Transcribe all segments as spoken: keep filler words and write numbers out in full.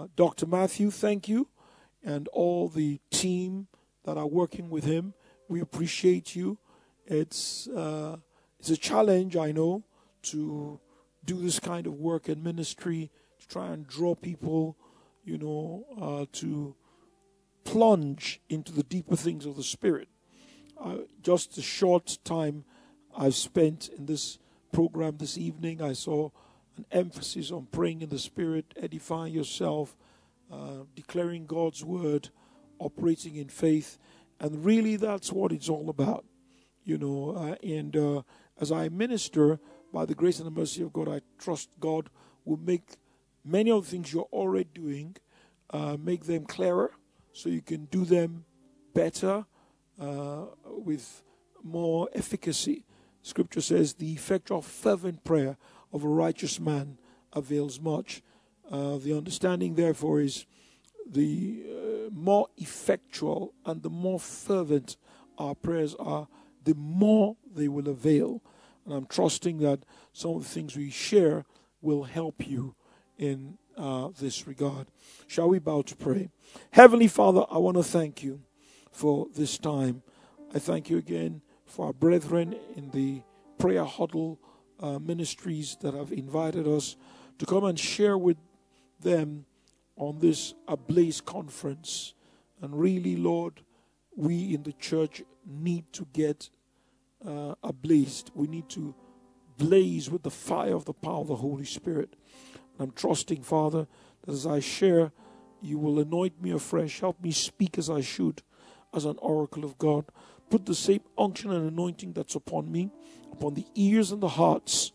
Doctor Matthew, thank you, and all the team that are working with him. We appreciate you. It's uh, it's a challenge, I know, to do this kind of work in ministry, to try and draw people, you know, uh, to plunge into the deeper things of the Spirit. Uh, just a short time I've spent in this program this evening, I saw an emphasis on praying in the Spirit, edifying yourself, uh, declaring God's word, operating in faith, and really that's what it's all about, you know. Uh, and uh, as I minister, by the grace and the mercy of God, I trust God will make many of the things you're already doing, uh, make them clearer, so you can do them better, uh, with more efficacy. Scripture says the effectual fervent prayer of a righteous man avails much. Uh, the understanding, therefore, is the uh, more effectual and the more fervent our prayers are, the more they will avail. And I'm trusting that some of the things we share will help you in uh, this regard. Shall we bow to pray? Heavenly Father, I want to thank you for this time. I thank you again for our brethren in the prayer huddle uh, ministries that have invited us to come and share with them on this Ablaze conference. And really, Lord, we in the church need to get uh, ablazed. We need to blaze with the fire of the power of the Holy Spirit. And I'm trusting, Father, that as I share, you will anoint me afresh. Help me speak as I should, as an oracle of God. Put the same unction and anointing that's upon me, upon the ears and the hearts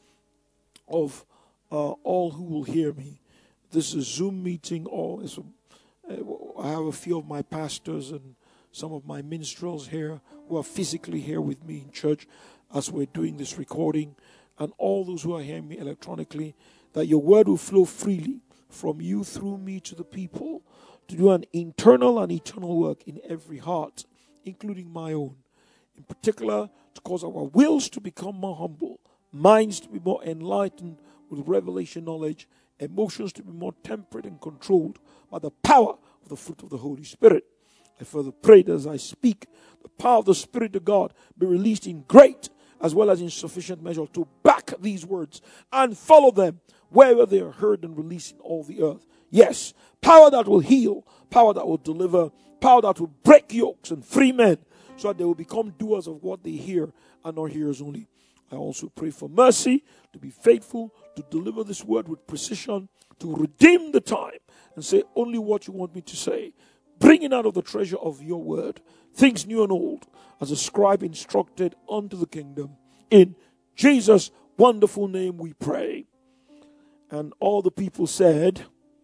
of uh, all who will hear me. This is a Zoom meeting. Or it's a, I have a few of my pastors and some of my minstrels here who are physically here with me in church as we're doing this recording, and all those who are hearing me electronically, that your word will flow freely from you through me to the people to do an internal and eternal work in every heart, including my own. In particular, to cause our wills to become more humble, minds to be more enlightened with revelation knowledge, emotions to be more tempered and controlled by the power of the fruit of the Holy Spirit. I further pray that as I speak, the power of the Spirit of God be released in great as well as in sufficient measure to back these words and follow them wherever they are heard and released in all the earth. Yes, power that will heal, power that will deliver, power that will break yokes and free men, so that they will become doers of what they hear and not hearers only. I also pray for mercy to be faithful, to deliver this word with precision, to redeem the time and say only what you want me to say, bringing out of the treasure of your word things new and old, as a scribe instructed unto the kingdom. In Jesus' wonderful name we pray. And all the people said,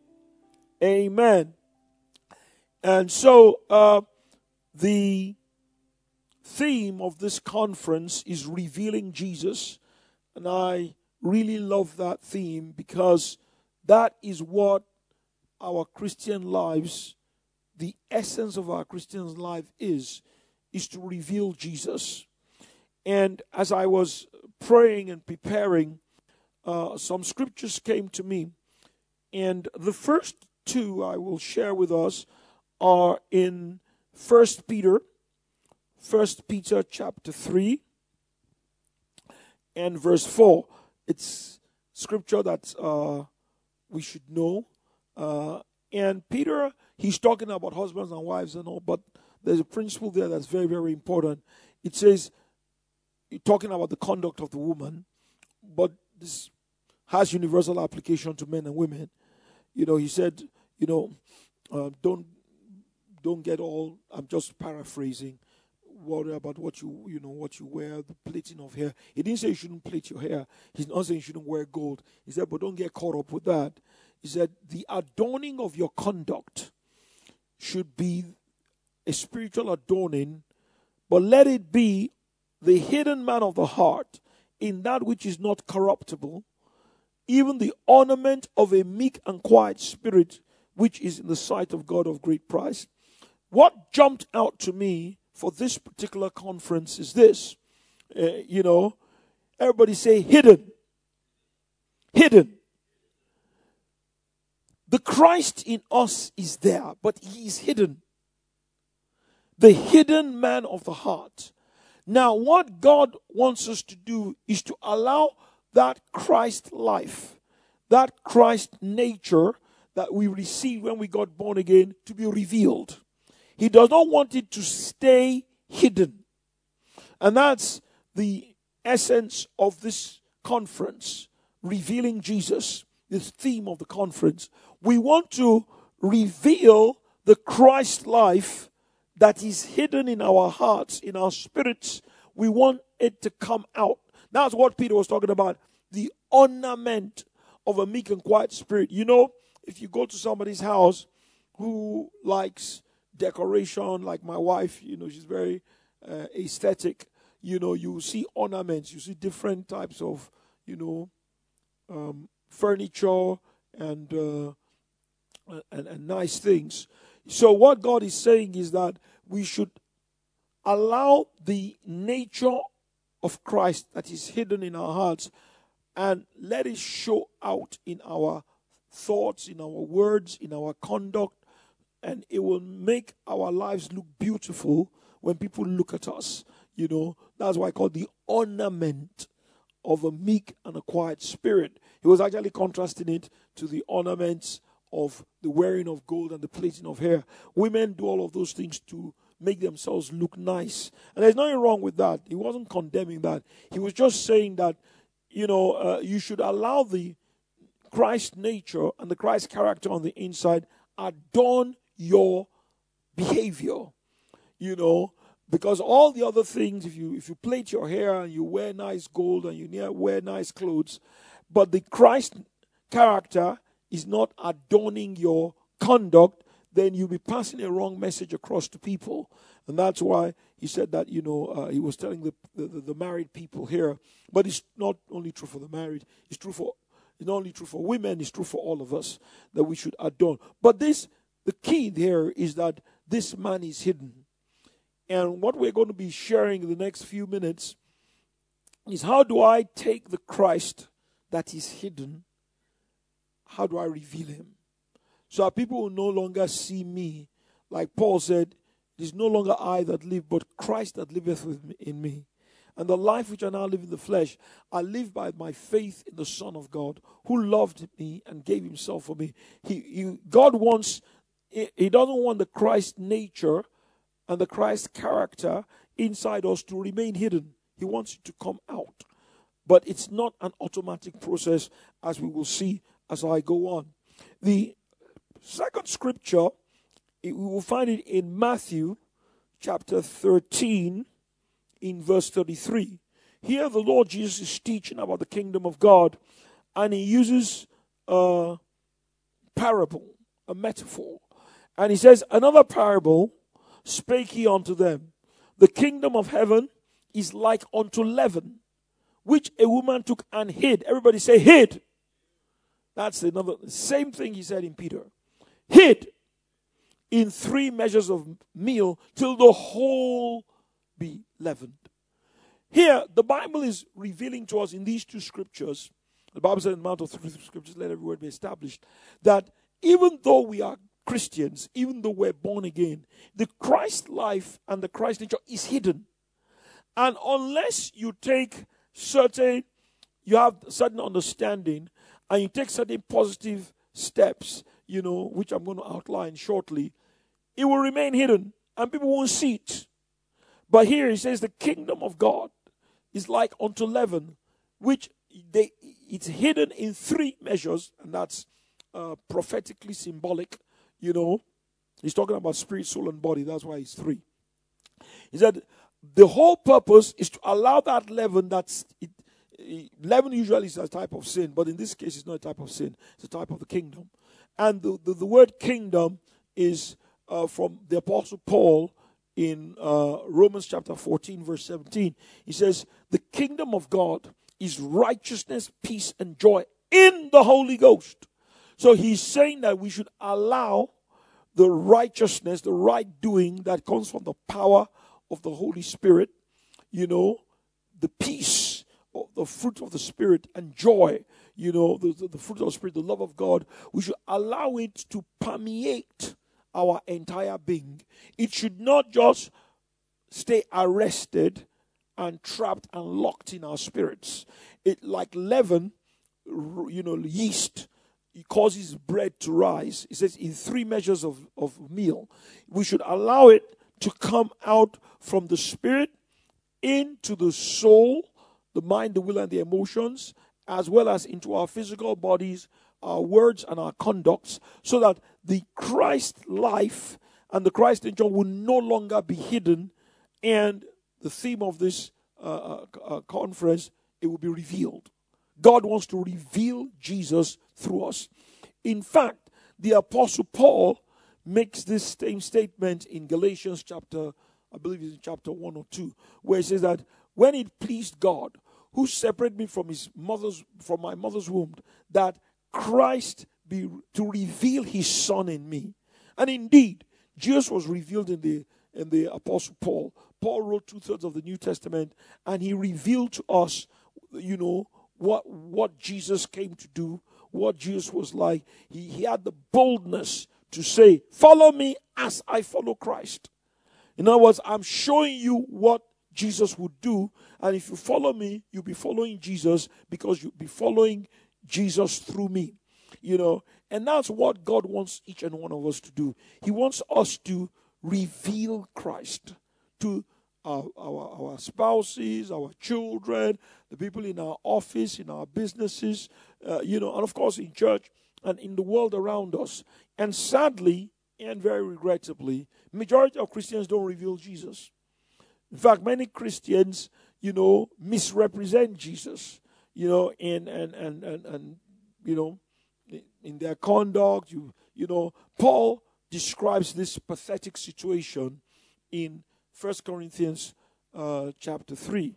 amen. And so uh, the theme of this conference is revealing Jesus. And I really love that theme because that is what our Christian lives, the essence of our Christian life is, is to reveal Jesus. And as I was praying and preparing, uh, some scriptures came to me. And the first two I will share with us are in First Peter, First Peter chapter three and verse four. It's scripture that uh, we should know. Uh, and Peter, he's talking about husbands and wives and all, but there's a principle there that's very, very important. It says, talking about the conduct of the woman, but this has universal application to men and women. You know, he said, you know, uh, don't don't get all, I'm just paraphrasing, worry about what you, you know, what you wear, the plaiting of hair. He didn't say you shouldn't plait your hair. He's not saying you shouldn't wear gold. He said, but don't get caught up with that. He said, the adorning of your conduct should be a spiritual adorning, but let it be the hidden man of the heart in that which is not corruptible, even the ornament of a meek and quiet spirit, which is in the sight of God of great price. What jumped out to me for this particular conference is this. Uh, you know, everybody say hidden. Hidden. The Christ in us is there, but he is hidden. The hidden man of the heart. Now, what God wants us to do is to allow that Christ life, that Christ nature that we received when we got born again to be revealed. He does not want it to stay hidden. And that's the essence of this conference, Revealing Jesus, this theme of the conference. We want to reveal the Christ life that is hidden in our hearts, in our spirits. We want it to come out. That's what Peter was talking about, the ornament of a meek and quiet spirit. You know, if you go to somebody's house who likes decoration, like my wife, you know, she's very uh, aesthetic. You know, you see ornaments, you see different types of, you know, um, furniture and, uh, and and nice things. So what God is saying is that we should allow the nature of Christ that is hidden in our hearts and let it show out in our thoughts, in our words, in our conduct, and it will make our lives look beautiful when people look at us. You know, that's why I call the ornament of a meek and a quiet spirit. He was actually contrasting it to the ornaments of the wearing of gold and the plaiting of hair. Women do all of those things to make themselves look nice. And there's nothing wrong with that. He wasn't condemning that. He was just saying that, you know, uh, you should allow the Christ nature and the Christ character on the inside adorn your behavior. You know, because all the other things, if you if you plait your hair and you wear nice gold and you wear nice clothes, but the Christ character is not adorning your conduct, then you'll be passing a wrong message across to people. And that's why he said that, you know, uh, he was telling the, the, the married people here. But it's not only true for the married, it's true for, it's not only true for women, it's true for all of us, that we should adorn. But this, the key there is that this man is hidden. And what we're going to be sharing in the next few minutes is, how do I take the Christ that is hidden? How do I reveal him? So our people will no longer see me. Like Paul said, it is no longer I that live, but Christ that liveth with me, in me. And the life which I now live in the flesh, I live by my faith in the Son of God, who loved me and gave himself for me. He, he, God wants, he doesn't want the Christ nature and the Christ character inside us to remain hidden. He wants it to come out. But it's not an automatic process, as we will see as I go on. The second scripture, we will find it in Matthew chapter thirteen, in verse thirty-three. Here the Lord Jesus is teaching about the kingdom of God, and he uses a parable, a metaphor. And he says, another parable spake he unto them. The kingdom of heaven is like unto leaven, which a woman took and hid. Everybody say hid. That's another, same thing he said in Peter. Hid in three measures of meal till the whole be leavened. Here, the Bible is revealing to us in these two scriptures, the Bible said in the Mount of Three Scriptures, let every word be established, that even though we are Christians, even though we're born again, the Christ life and the Christ nature is hidden. And unless you take certain, you have certain understanding, and you take certain positive steps, you know, which I'm going to outline shortly, it will remain hidden and people won't see it. But here he says the kingdom of God is like unto leaven, which they, it's hidden in three measures, and that's uh, prophetically symbolic, you know. He's talking about spirit, soul, and body. That's why it's three. He said the whole purpose is to allow that leaven, that's it, leaven usually is a type of sin, but in this case it's not a type of sin. It's a type of the kingdom. And the, the, the word kingdom is uh, from the Apostle Paul in uh, Romans chapter fourteen, verse seventeen. He says, the kingdom of God is righteousness, peace, and joy in the Holy Ghost. So he's saying that we should allow the righteousness, the right doing that comes from the power of the Holy Spirit, you know, the peace the fruit of the Spirit and joy, you know, the, the, the fruit of the Spirit, the love of God, we should allow it to permeate our entire being. It should not just stay arrested and trapped and locked in our spirits. It, like leaven, you know, yeast, it causes bread to rise. It says in three measures of, of meal. We should allow it to come out from the spirit into the soul, the mind, the will, and the emotions, as well as into our physical bodies, our words, and our conducts, so that the Christ life and the Christ nature will no longer be hidden. And the theme of this uh, uh, conference, it will be revealed. God wants to reveal Jesus through us. In fact, the Apostle Paul makes this same statement in Galatians chapter, I believe it's in chapter one or two, where he says that when it pleased God, who separated me from his mother's, from my mother's womb, that Christ be to reveal his Son in me. And indeed, Jesus was revealed in the in the Apostle Paul. Paul wrote two-thirds of the New Testament, and he revealed to us, you know, what what Jesus came to do, what Jesus was like. He, he had the boldness to say, follow me as I follow Christ. In other words, I'm showing you what Jesus would do, and if you follow me, you'll be following Jesus because you'll be following Jesus through me. You know, and that's what God wants each and one of us to do. He wants us to reveal Christ to our, our, our spouses, our children, the people in our office, in our businesses, uh, you know, and of course in church and in the world around us. And sadly, and very regrettably, majority of Christians don't reveal Jesus. In fact, many Christians, you know, misrepresent Jesus, you know, and and and and, and you know, in their conduct. You you know, Paul describes this pathetic situation in First Corinthians uh, chapter three,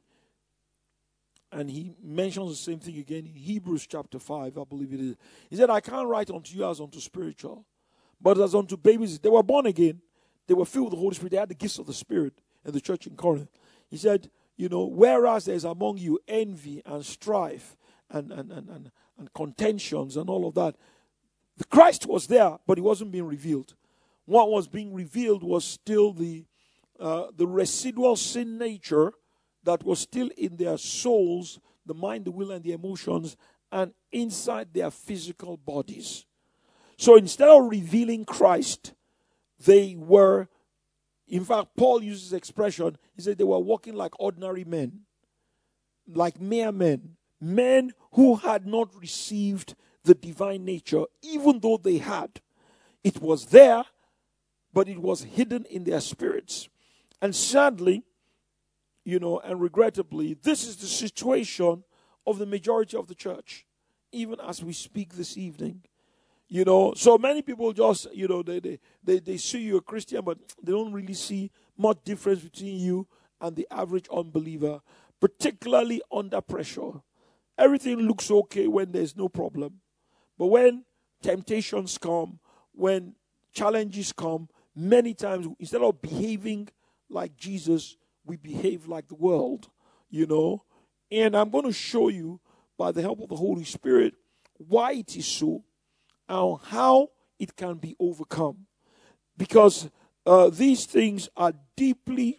and he mentions the same thing again in Hebrews chapter five, I believe it is. He said, "I can't write unto you as unto spiritual, but as unto babies." They were born again, they were filled with the Holy Spirit, they had the gifts of the Spirit. In the church in Corinth, he said, you know, whereas there's among you envy and strife and and, and, and and contentions and all of that, the Christ was there, but he wasn't being revealed. What was being revealed was still the uh, the residual sin nature that was still in their souls, the mind, the will, and the emotions, and inside their physical bodies. So instead of revealing Christ, they were, in fact, Paul uses this expression, he said they were walking like ordinary men, like mere men, men who had not received the divine nature, even though they had. It was there, but it was hidden in their spirits. And sadly, you know, and regrettably, this is the situation of the majority of the church, even as we speak this evening. You know, so many people just, you know, they, they, they, they see you a Christian, but they don't really see much difference between you and the average unbeliever, particularly under pressure. Everything looks okay when there's no problem. But when temptations come, when challenges come, many times, instead of behaving like Jesus, we behave like the world, you know. And I'm going to show you, by the help of the Holy Spirit, why it is so, and how it can be overcome. Because uh, these things are deeply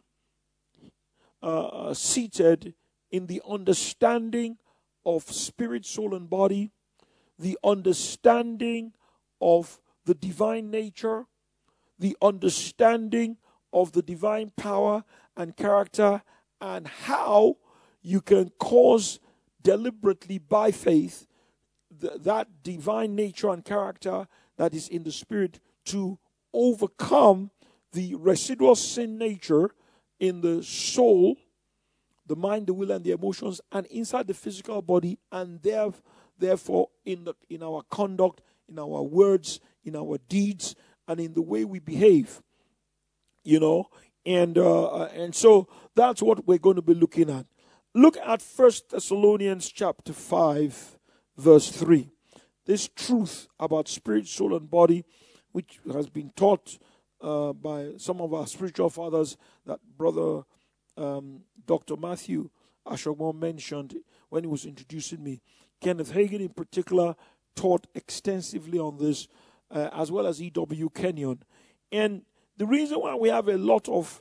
uh, seated in the understanding of spirit, soul, and body, the understanding of the divine nature, the understanding of the divine power and character, and how you can cause deliberately by faith th- that divine nature and character that is in the spirit to overcome the residual sin nature in the soul, the mind, the will, and the emotions, and inside the physical body, and there, therefore in the in our conduct, in our words, in our deeds, and in the way we behave. You know, and uh, and so that's what we're going to be looking at. Look at First Thessalonians chapter five, verse three. This truth about spirit, soul, and body, which has been taught uh, by some of our spiritual fathers, that Brother um, Doctor Matthew Ashogbo mentioned, when he was introducing me. Kenneth Hagin in particular taught extensively on this, uh, as well as E W Kenyon. And the reason why we have a lot of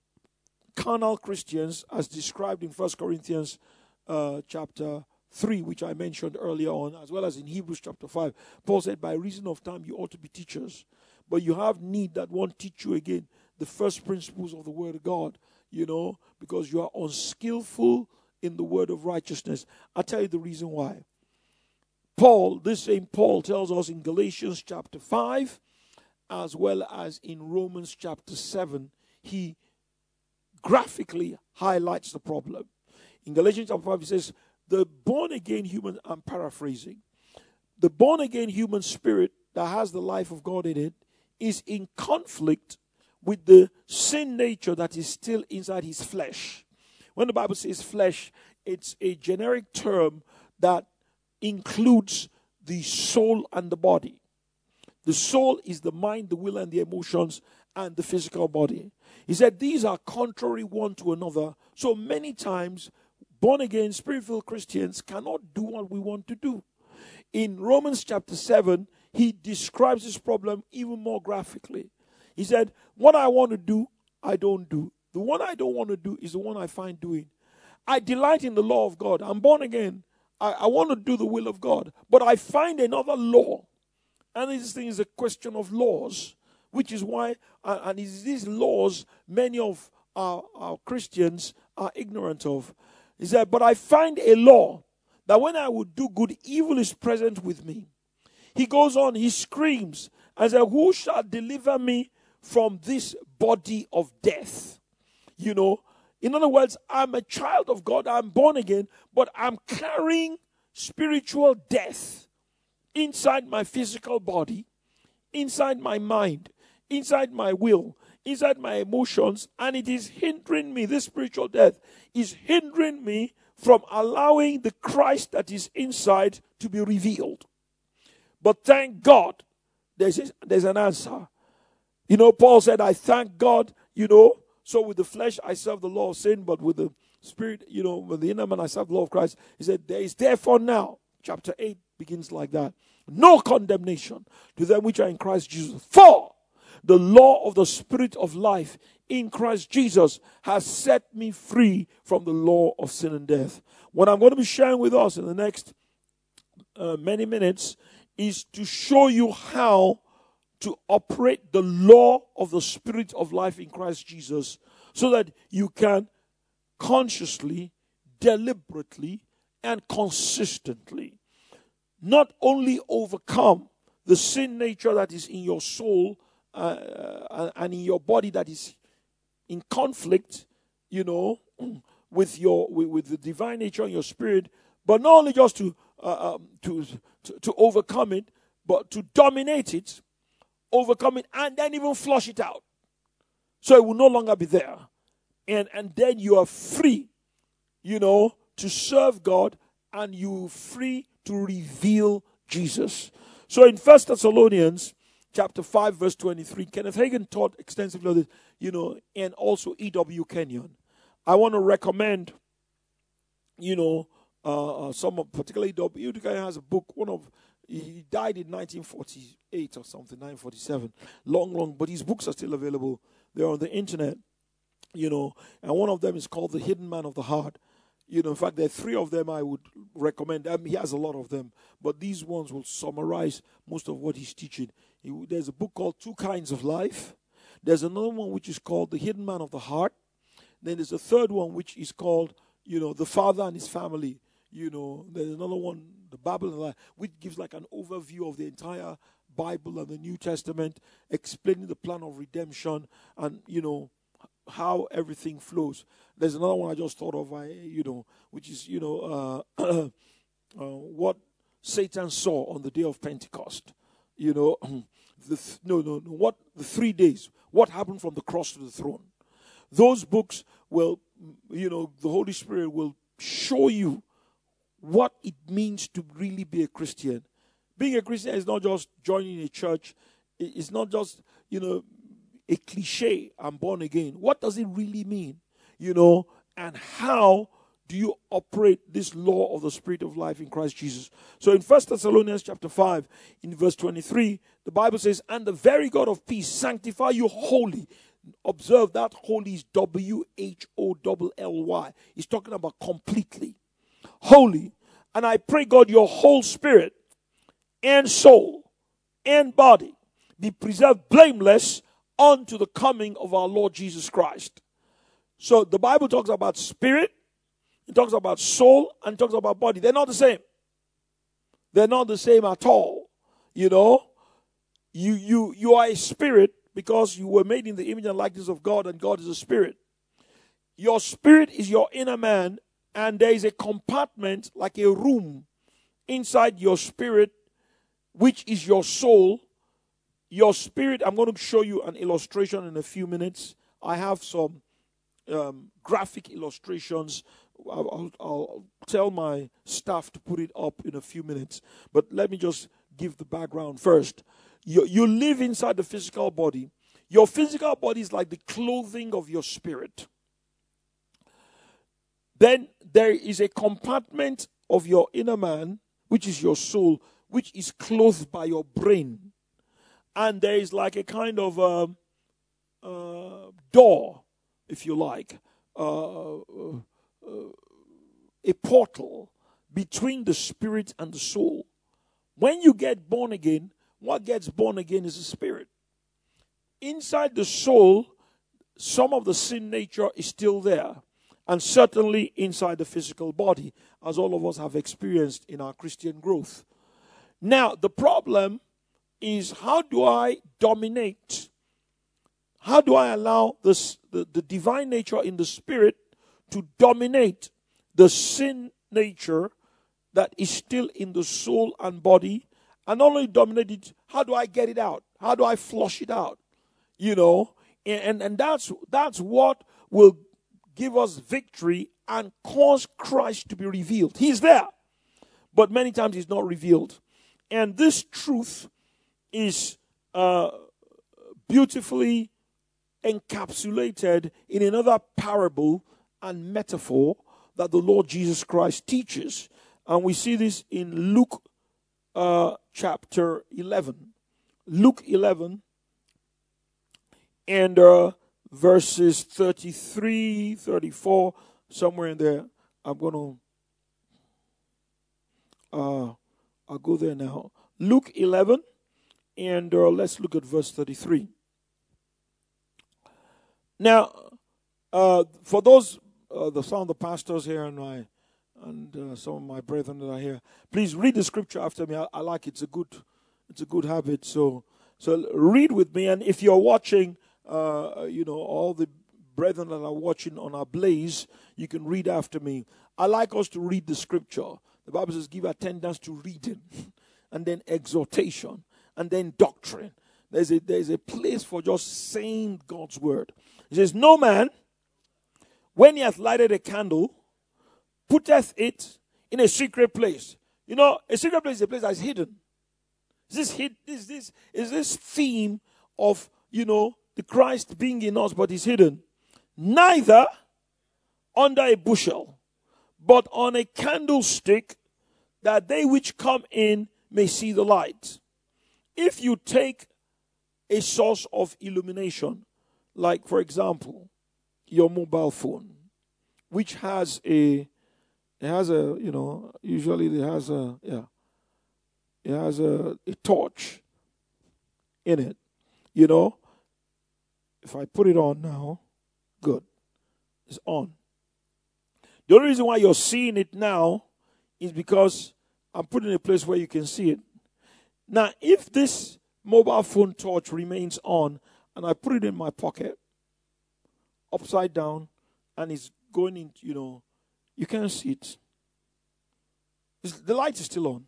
carnal Christians, as described in First Corinthians uh, chapter three, which I mentioned earlier on, as well as in Hebrews chapter five, Paul said, by reason of time, you ought to be teachers. But you have need that won't teach you again the first principles of the Word of God, you know, because you are unskillful in the word of righteousness. I'll tell you the reason why. Paul, this same Paul tells us in Galatians chapter five, as well as in Romans chapter seven, he graphically highlights the problem. In Galatians chapter five, he says, the born-again human, I'm paraphrasing, the born-again human spirit that has the life of God in it is in conflict with the sin nature that is still inside his flesh. When the Bible says flesh, it's a generic term that includes the soul and the body. The soul is the mind, the will, and the emotions, and the physical body. He said these are contrary one to another. So many times, born-again, spirit-filled Christians cannot do what we want to do. In Romans chapter seven, he describes this problem even more graphically. He said, what I want to do, I don't do. The one I don't want to do is the one I find doing. I delight in the law of God. I'm born again. I, I want to do the will of God. But I find another law. And this thing is a question of laws, which is why, uh, and it's these laws many of our, our Christians are ignorant of. He said, but I find a law that when I would do good, evil is present with me. He goes on, he screams and says, who shall deliver me from this body of death? You know, in other words, I'm a child of God, I'm born again, but I'm carrying spiritual death inside my physical body, inside my mind, inside my will, inside my emotions, and it is hindering me. This spiritual death is hindering me from allowing the Christ that is inside to be revealed. But thank God, there's, a, there's an answer. You know, Paul said, I thank God, you know, so with the flesh I serve the law of sin, but with the spirit, you know, with the inner man I serve the law of Christ. He said, there is therefore now, chapter eight begins like that, no condemnation to them which are in Christ Jesus. For the law of the Spirit of life in Christ Jesus has set me free from the law of sin and death. What I'm going to be sharing with us in the next uh, many minutes is to show you how to operate the law of the Spirit of life in Christ Jesus so that you can consciously, deliberately, and consistently not only overcome the sin nature that is in your soul uh, and in your body that is in conflict, you know, with your with, with the divine nature in your spirit, but not only just to, uh, um, to to to overcome it, but to dominate it, overcome it, and then even flush it out, so it will no longer be there, and and then you are free, you know, to serve God, and you are free to reveal Jesus. So in First Thessalonians chapter five, verse twenty-three, Kenneth Hagin taught extensively on this, you know, and also E W Kenyon. I want to recommend, you know, uh, uh, some of, particularly E W Kenyon has a book, one of, he died in nineteen forty-eight or something, nineteen forty-seven, long, long, but his books are still available. They're on the internet, you know, and one of them is called The Hidden Man of the Heart. You know, in fact, there are three of them I would recommend. I mean, he has a lot of them, but these ones will summarize most of what he's teaching. He, there's a book called Two Kinds of Life. There's another one which is called The Hidden Man of the Heart. Then there's a third one which is called, you know, The Father and His Family. You know, there's another one, The Bible and Life, which gives like an overview of the entire Bible and the New Testament, explaining the plan of redemption and, you know, how everything flows. There's another one I just thought of, I, you know, which is, you know, uh, uh, what Satan saw on the day of Pentecost. You know, the th- no, no, no, what the three days, what happened from the cross to the throne. Those books will, you know, the Holy Spirit will show you what it means to really be a Christian. Being a Christian is not just joining a church. It's not just, you know, a cliche, I'm born again. What does it really mean? You know, and how do you operate this law of the Spirit of life in Christ Jesus? So in First Thessalonians chapter five, in verse twenty-three, the Bible says, and the very God of peace sanctify you wholly. Observe that holy is W H O L L Y. He's talking about completely. Holy. And I pray, God, your whole spirit and soul and body be preserved blameless unto the coming of our Lord Jesus Christ. So the Bible talks about spirit, it talks about soul, and it talks about body. They're not the same. They're not the same at all. You know, you you you are a spirit because you were made in the image and likeness of God, and God is a spirit. Your spirit is your inner man, and there is a compartment, like a room, inside your spirit, which is your soul. Your spirit, I'm going to show you an illustration in a few minutes. I have some um, graphic illustrations. I'll, I'll, I'll tell my staff to put it up in a few minutes. But let me just give the background first. You, you live inside the physical body. Your physical body is like the clothing of your spirit. Then there is a compartment of your inner man, which is your soul, which is clothed by your brain. And there is like a kind of uh, uh, door, if you like, uh, uh, uh, a portal between the spirit and the soul. When you get born again, what gets born again is the spirit. Inside the soul, some of the sin nature is still there. And certainly inside the physical body, as all of us have experienced in our Christian growth. Now, the problem is, how do I dominate? How do I allow this, the, the divine nature in the spirit to dominate the sin nature that is still in the soul and body? And not only dominate it, how do I get it out? How do I flush it out? You know, and, and that's that's what will give us victory and cause Christ to be revealed. He's there, but many times he's not revealed. And this truth is uh, beautifully encapsulated in another parable and metaphor that the Lord Jesus Christ teaches. And we see this in Luke uh, chapter eleven. Luke eleven and uh, verses thirty-three, thirty-four, somewhere in there. I'm going to, uh, I'll go there now. Luke eleven. And uh, let's look at verse thirty-three. Now, uh, for those, uh, the some of the pastors here and my and uh, some of my brethren that are here, please read the scripture after me. I, I like it. It's a good, it's a good habit. So, so read with me. And if you're watching, uh, you know, all the brethren that are watching on our Blaze, you can read after me. I like us to read the scripture. The Bible says, give attendance to reading, and then exhortation. And then doctrine. There's a, there's a place for just saying God's word. It says, no man, when he hath lighted a candle, putteth it in a secret place. You know, a secret place is a place that is hidden. Is this, hid, is this, is this theme of, you know, the Christ being in us, but is hidden? Neither under a bushel, but on a candlestick, that they which come in may see the light. If you take a source of illumination, like, for example, your mobile phone, which has a, it has a, you know, usually it has a, yeah, it has a, a torch in it, you know. If I put it on now, good, it's on. The only reason why you're seeing it now is because I'm putting it in a place where you can see it. Now, if this mobile phone torch remains on and I put it in my pocket, upside down, and it's going in, you know, you can't see it. It's, the light is still on.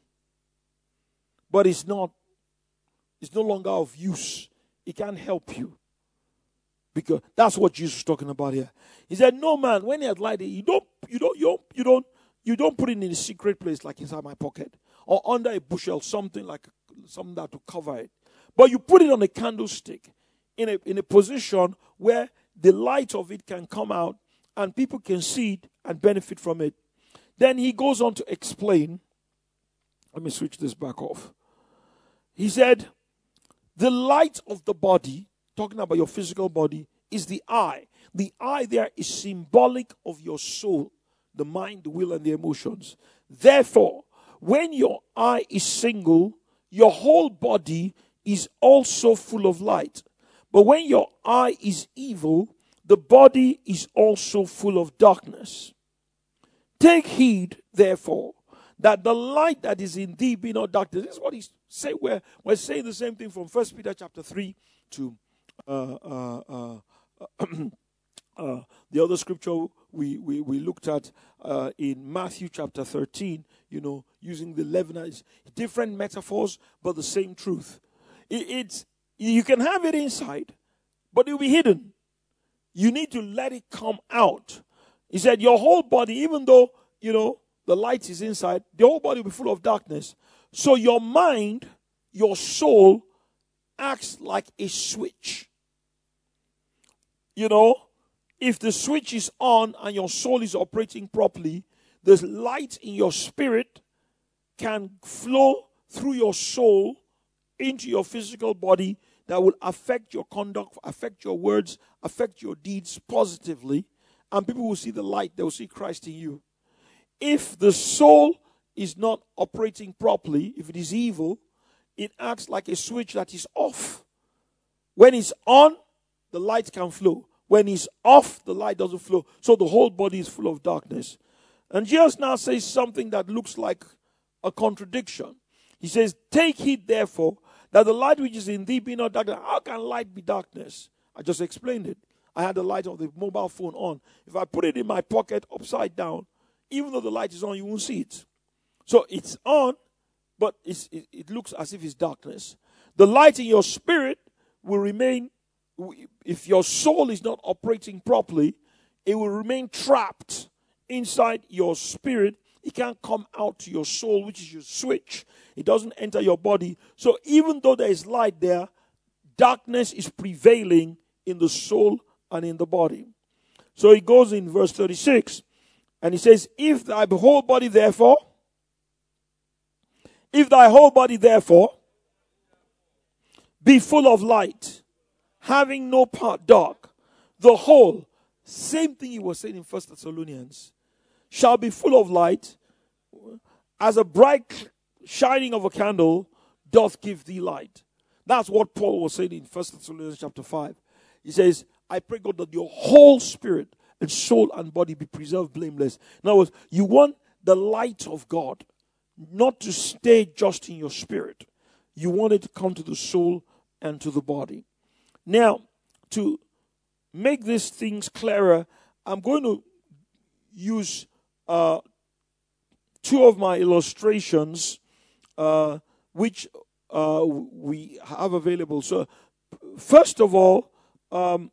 But it's not, it's no longer of use. It can't help you. Because that's what Jesus is talking about here. He said, no man, when he had lighted, you don't, you don't, you don't, you don't, you don't put it in a secret place like inside my pocket or under a bushel, something like something that to cover it. But you put it on a candlestick in a in a position where the light of it can come out and people can see it and benefit from it. Then he goes on to explain. Let me switch this back off. He said, the light of the body, talking about your physical body, is the eye. The eye there is symbolic of your soul, the mind, the will, and the emotions. Therefore, when your eye is single, your whole body is also full of light. But when your eye is evil, the body is also full of darkness. Take heed, therefore, that the light that is in thee be not darkness. This is what he's saying. We're, we're saying the same thing from First Peter chapter three to uh, uh, uh, uh, the other scripture we, we, we looked at uh, in Matthew chapter thirteen, you know, using the leaveners. Different metaphors, but the same truth. It, it's you can have it inside, but it will be hidden. You need to let it come out. He said your whole body, even though, you know, the light is inside, the whole body will be full of darkness. So your mind, your soul, acts like a switch. You know, if the switch is on and your soul is operating properly, the light in your spirit can flow through your soul into your physical body that will affect your conduct, affect your words, affect your deeds positively. And people will see the light, they will see Christ in you. If the soul is not operating properly, if it is evil, it acts like a switch that is off. When it's on, the light can flow. When it's off, the light doesn't flow. So the whole body is full of darkness. And Jesus now says something that looks like a contradiction. He says, take heed therefore that the light which is in thee be not darkness. How can light be darkness? I just explained it. I had the light of the mobile phone on. If I put it in my pocket upside down, even though the light is on, you won't see it. So it's on, but it's, it, it looks as if it's darkness. The light in your spirit will remain, if your soul is not operating properly, it will remain trapped inside your spirit. It can't come out to your soul, which is your switch. It doesn't enter your body. So even though there is light there, darkness is prevailing in the soul and in the body. So he goes in verse thirty-six, and he says, if thy whole body therefore, if thy whole body therefore be full of light, having no part dark, the whole, same thing he was saying in First Thessalonians, shall be full of light, as a bright shining of a candle doth give thee light. That's what Paul was saying in First Thessalonians chapter five. He says, I pray God that your whole spirit and soul and body be preserved blameless. In other words, you want the light of God not to stay just in your spirit. You want it to come to the soul and to the body. Now, to make these things clearer, I'm going to use uh, two of my illustrations uh, which uh, we have available. So, first of all, um,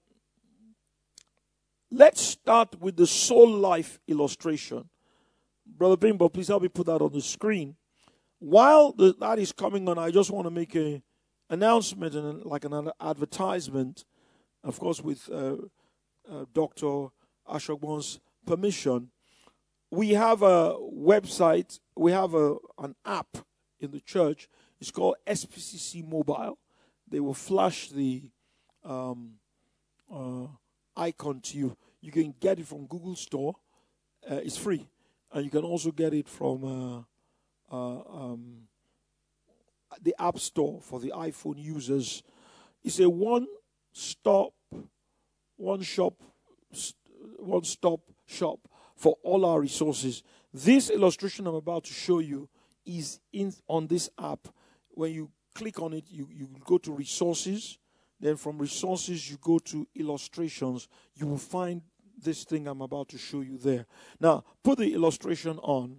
let's start with the soul life illustration. Brother Bimbo, please help me put that on the screen. While the, that is coming on, I just want to make an announcement and like an advertisement, of course, with uh, uh, Doctor Ashogbon's permission. We have a website, we have a, an app in the church. It's called S P C C Mobile. They will flash the um, uh, icon to you. You can get it from Google Store. Uh, it's free. And you can also get it from uh, uh, um, the App Store for the iPhone users. It's a one-stop, one-shop, one-stop shop for all our resources. This illustration I'm about to show you is in on this app. When you click on it, you, you go to resources. Then from resources, you go to illustrations. You will find this thing I'm about to show you there. Now, put the illustration on.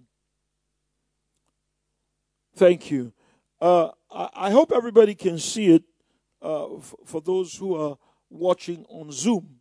Thank you. Uh, I, I hope everybody can see it uh, f- for those who are watching on Zoom.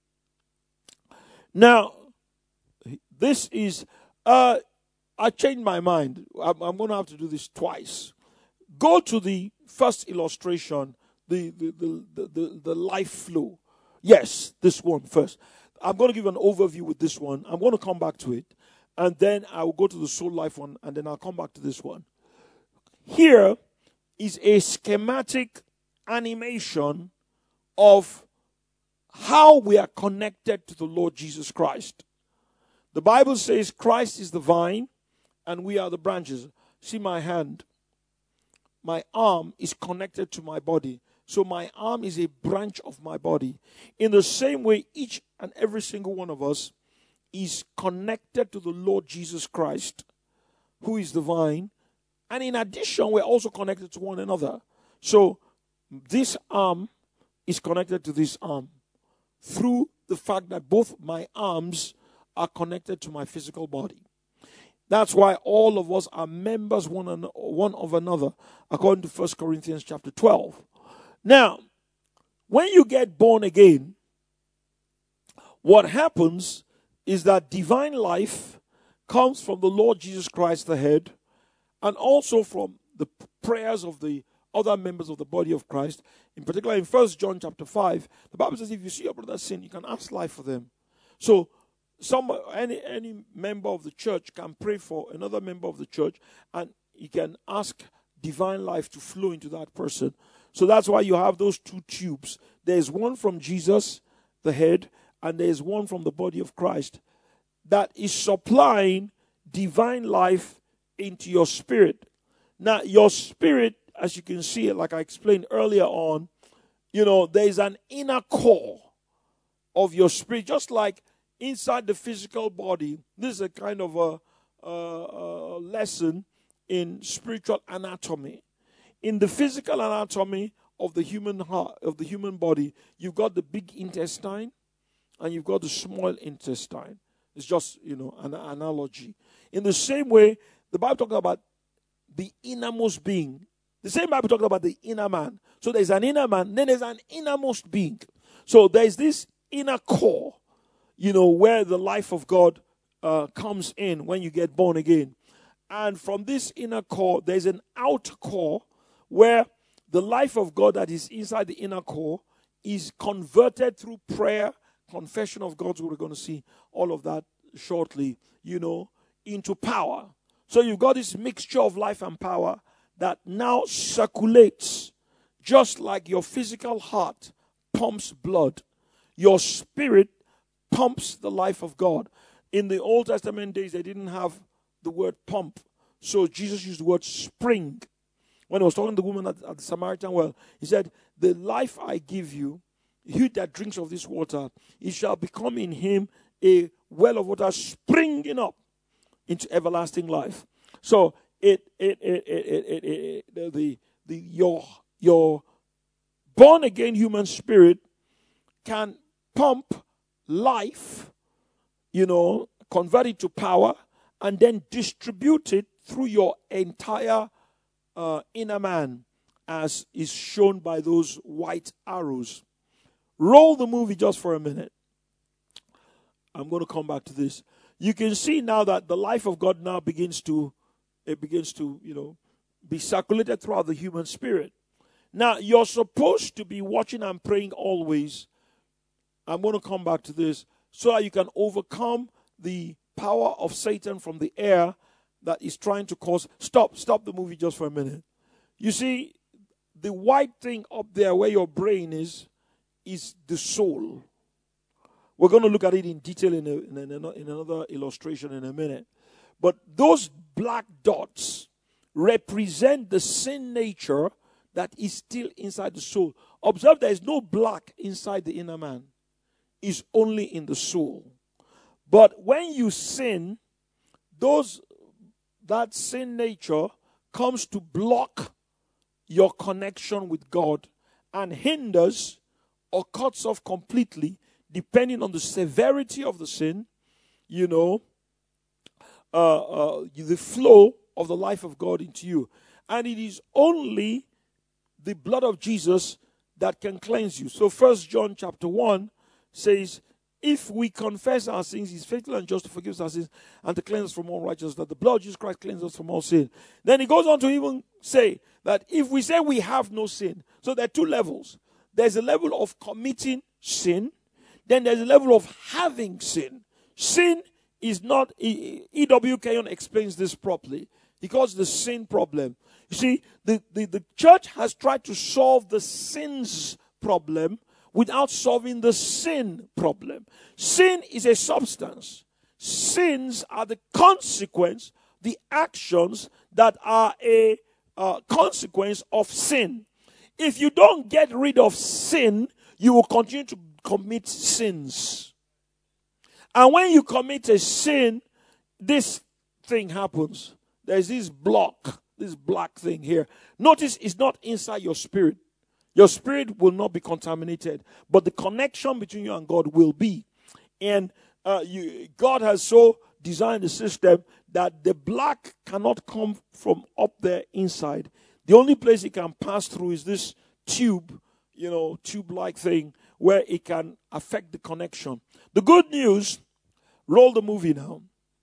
Now, this is, uh, I changed my mind. I'm, I'm going to have to do this twice. Go to the first illustration, the, the, the, the, the, the life flow. Yes, this one first. I'm going to give an overview with this one. I'm going to come back to it. And then I will go to the soul life one. And then I'll come back to this one. Here is a schematic animation of how we are connected to the Lord Jesus Christ. The Bible says Christ is the vine and we are the branches. See my hand. My arm is connected to my body. So my arm is a branch of my body. In the same way, each and every single one of us is connected to the Lord Jesus Christ, who is the vine. And in addition, we're also connected to one another. So this arm is connected to this arm through the fact that both my arms are connected to my physical body. That's why all of us are members one, an, one of another, according to First Corinthians chapter twelve. Now, when you get born again, what happens is that divine life comes from the Lord Jesus Christ, the head, and also from the prayers of the other members of the body of Christ. In particular, in First John chapter five, the Bible says if you see your brother sin, you can ask life for them. So, some any any member of the church can pray for another member of the church, and he can ask divine life to flow into that person. So that's why you have those two tubes. There's one from Jesus, the head, and there's one from the body of Christ that is supplying divine life into your spirit. Now, your spirit, as you can see, like I explained earlier on, you know, there's an inner core of your spirit, just like inside the physical body. This is a kind of a, a, a lesson in spiritual anatomy. In the physical anatomy of the human heart, of the human body, you've got the big intestine and you've got the small intestine. It's just, you know, an analogy. In the same way, the Bible talks about the innermost being. The same Bible talks about the inner man. So there's an inner man, then there's an innermost being. So there's this inner core, you know, where the life of God uh, comes in when you get born again. And from this inner core, there's an outer core where the life of God that is inside the inner core is converted through prayer, confession of God's word. We're going to see all of that shortly, you know, into power. So you've got this mixture of life and power that now circulates just like your physical heart pumps blood. Your spirit pumps the life of God. In the Old Testament days, they didn't have the word pump. So Jesus used the word spring. When he was talking to the woman at, at the Samaritan well, he said, the life I give you, he that drinks of this water, it shall become in him a well of water springing up into everlasting life. So it it it it, it, it, it, it the the your your born again human spirit can pump life, you know, convert it to power, and then distribute it through your entire uh, inner man, as is shown by those white arrows. Roll the movie just for a minute. I'm going to come back to this. You can see now that the life of God now begins to, it begins to, you know, be circulated throughout the human spirit. Now, you're supposed to be watching and praying always. I'm going to come back to this so that you can overcome the power of Satan from the air that is trying to cause. Stop, stop the movie just for a minute. You see, the white thing up there where your brain is, is the soul. We're going to look at it in detail in, a, in, a, in another illustration in a minute. But those black dots represent the sin nature that is still inside the soul. Observe there is no black inside the inner man. It's only in the soul. But when you sin, those that sin nature comes to block your connection with God and hinders or cuts off completely, depending on the severity of the sin, you know, uh, uh, the flow of the life of God into you. And it is only the blood of Jesus that can cleanse you. So First John chapter one says, if we confess our sins, he's faithful and just to forgive us our sins and to cleanse us from all righteousness, that the blood of Jesus Christ cleanses us from all sin. Then he goes on to even say that if we say we have no sin, so there are two levels. There's a level of committing sin. Then there's a level of having sin. Sin is not, E W Kenyon explains this properly. He calls the sin problem. You see, the, the, the church has tried to solve the sins problem without solving the sin problem. Sin is a substance. Sins are the consequence, the actions that are a uh, consequence of sin. If you don't get rid of sin, you will continue to commit sins. And when you commit a sin, this thing happens. There's this block, this black thing here. Notice it's not inside your spirit. Your spirit will not be contaminated, but the connection between you and God will be. And uh, you, God has so designed the system that the black cannot come from up there inside. The only place it can pass through is this tube, you know, tube-like thing where it can affect the connection. The good news, roll the movie now.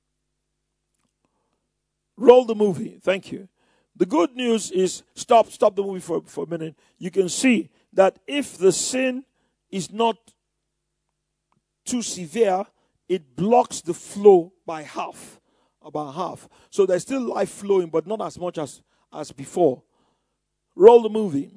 Roll the movie. Thank you. The good news is, stop, stop the movie for, for a minute. You can see that if the sin is not too severe, it blocks the flow by half, about half. So there's still life flowing, but not as much as, as before. Roll the movie.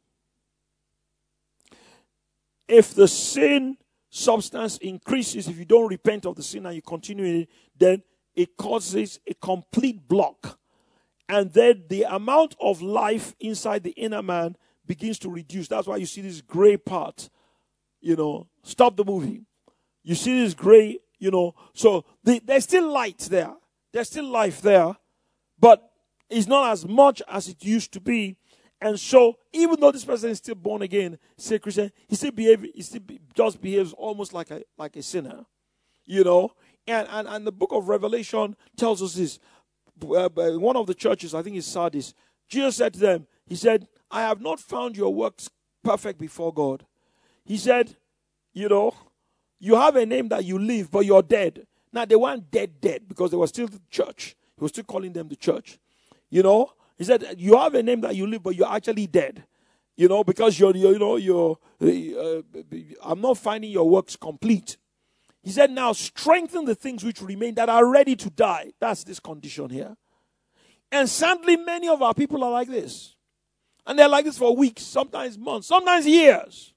If the sin substance increases, if you don't repent of the sin and you continue in it, then it causes a complete block. And then the amount of life inside the inner man begins to reduce. That's why you see this gray part. You know, stop the movie. You see this gray, you know. So the, there's still light there. There's still life there. But it's not as much as it used to be. And so, even though this person is still born again, say Christian, he still behaves, he still be, just behaves almost like a like a sinner. You know? And, and, and the book of Revelation tells us this. Uh, one of the churches, I think it's Sardis, Jesus said to them, he said, I have not found your works perfect before God. He said, you know, you have a name that you live, but you're dead. Now, they weren't dead, dead, because they were still the church. He was still calling them the church. You know, he said, you have a name that you live, but you're actually dead. You know, because you're, you're you know, you're, uh, I'm not finding your works complete. He said, now strengthen the things which remain that are ready to die. That's this condition here. And sadly, many of our people are like this. And they're like this for weeks, sometimes months, sometimes years.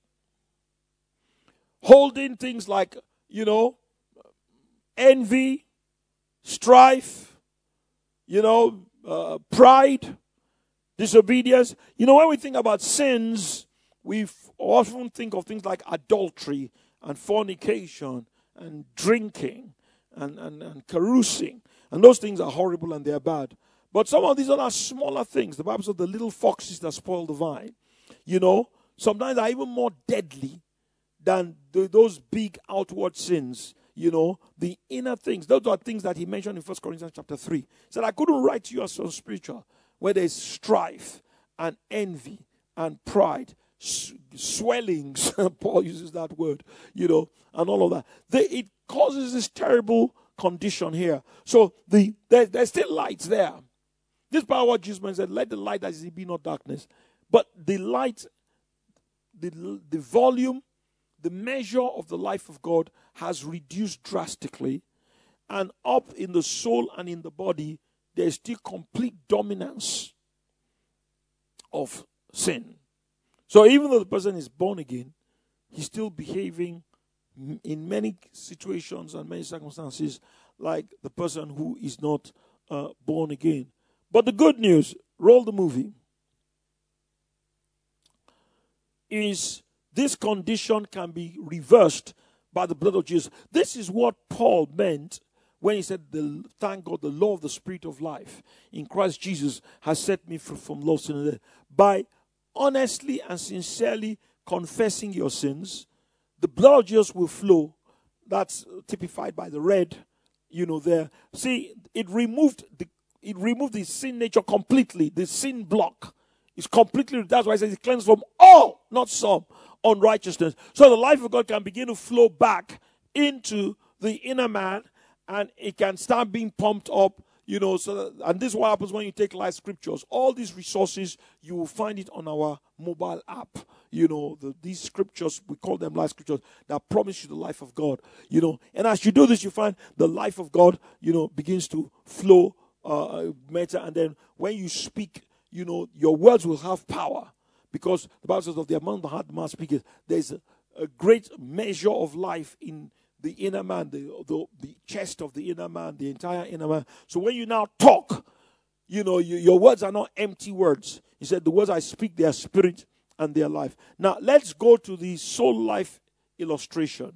Holding things like, you know, envy, strife, you know, uh, pride, disobedience. You know, when we think about sins, we often think of things like adultery and fornication and drinking and, and, and carousing. And those things are horrible and they're bad. But some of these other smaller things, the Bible says the little foxes that spoil the vine, you know, sometimes are even more deadly than the, those big outward sins, you know, the inner things. Those are things that he mentioned in First Corinthians chapter three. He said, I couldn't write to you as so spiritual, where there's strife and envy and pride, swellings, Paul uses that word, you know, and all of that. They, it causes this terrible condition here. So the there, there's still lights there. This power what Jesus said, let the light that is be not darkness. But the light, the, the volume, the measure of the life of God has reduced drastically. And up in the soul and in the body, there's still complete dominance of sin. So even though the person is born again, he's still behaving in many situations and many circumstances like the person who is not uh, born again. But the good news, roll the movie, is this condition can be reversed by the blood of Jesus. This is what Paul meant when he said, the, thank God, the law of the Spirit of life in Christ Jesus has set me free from law, sin, and death. By honestly and sincerely confessing your sins, the blood of Jesus will flow. That's typified by the red, you know, there. See, it removed the it removed the sin nature completely. The sin block is completely, that's why it says it cleansed from all, not some, unrighteousness. So the life of God can begin to flow back into the inner man, and it can start being pumped up, You know, so that, and this is what happens when you take live scriptures. All these resources, you will find it on our mobile app. You know, the, these scriptures, we call them live scriptures, that promise you the life of God. You know, and as you do this, you find the life of God, you know, begins to flow, uh, matter. And then when you speak, you know, your words will have power. Because the Bible says of the amount of the heart the man speaketh, there's a, a great measure of life in the inner man, the, the the chest of the inner man, the entire inner man. So when you now talk, you know, you, your words are not empty words. He said, the words I speak, they are spirit and they are life. Now, let's go to the soul life illustration.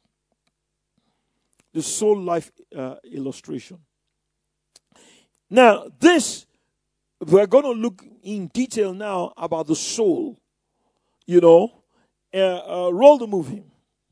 The soul life uh, illustration. Now, this, we're going to look in detail now about the soul. You know, uh, uh, roll the movie.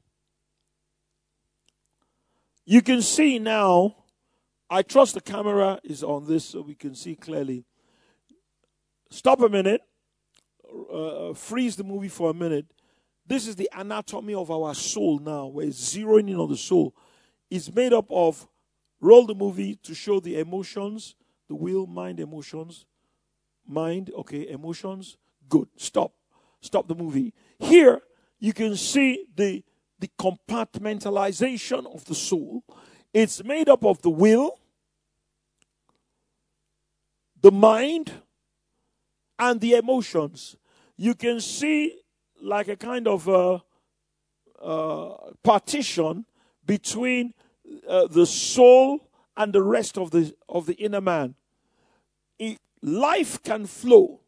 You can see now, I trust the camera is on this so we can see clearly. Stop a minute. Uh, freeze the movie for a minute. This is the anatomy of our soul now. We're zeroing in on the soul. It's made up of, roll the movie to show the emotions, the will, mind, emotions. Mind, okay, emotions. Good. Stop. Stop the movie. Here, you can see the the compartmentalization of the soul. It's made up of the will, the mind, and the emotions. You can see like a kind of a, a partition between uh, the soul and the rest of the of the inner man. It, life can flow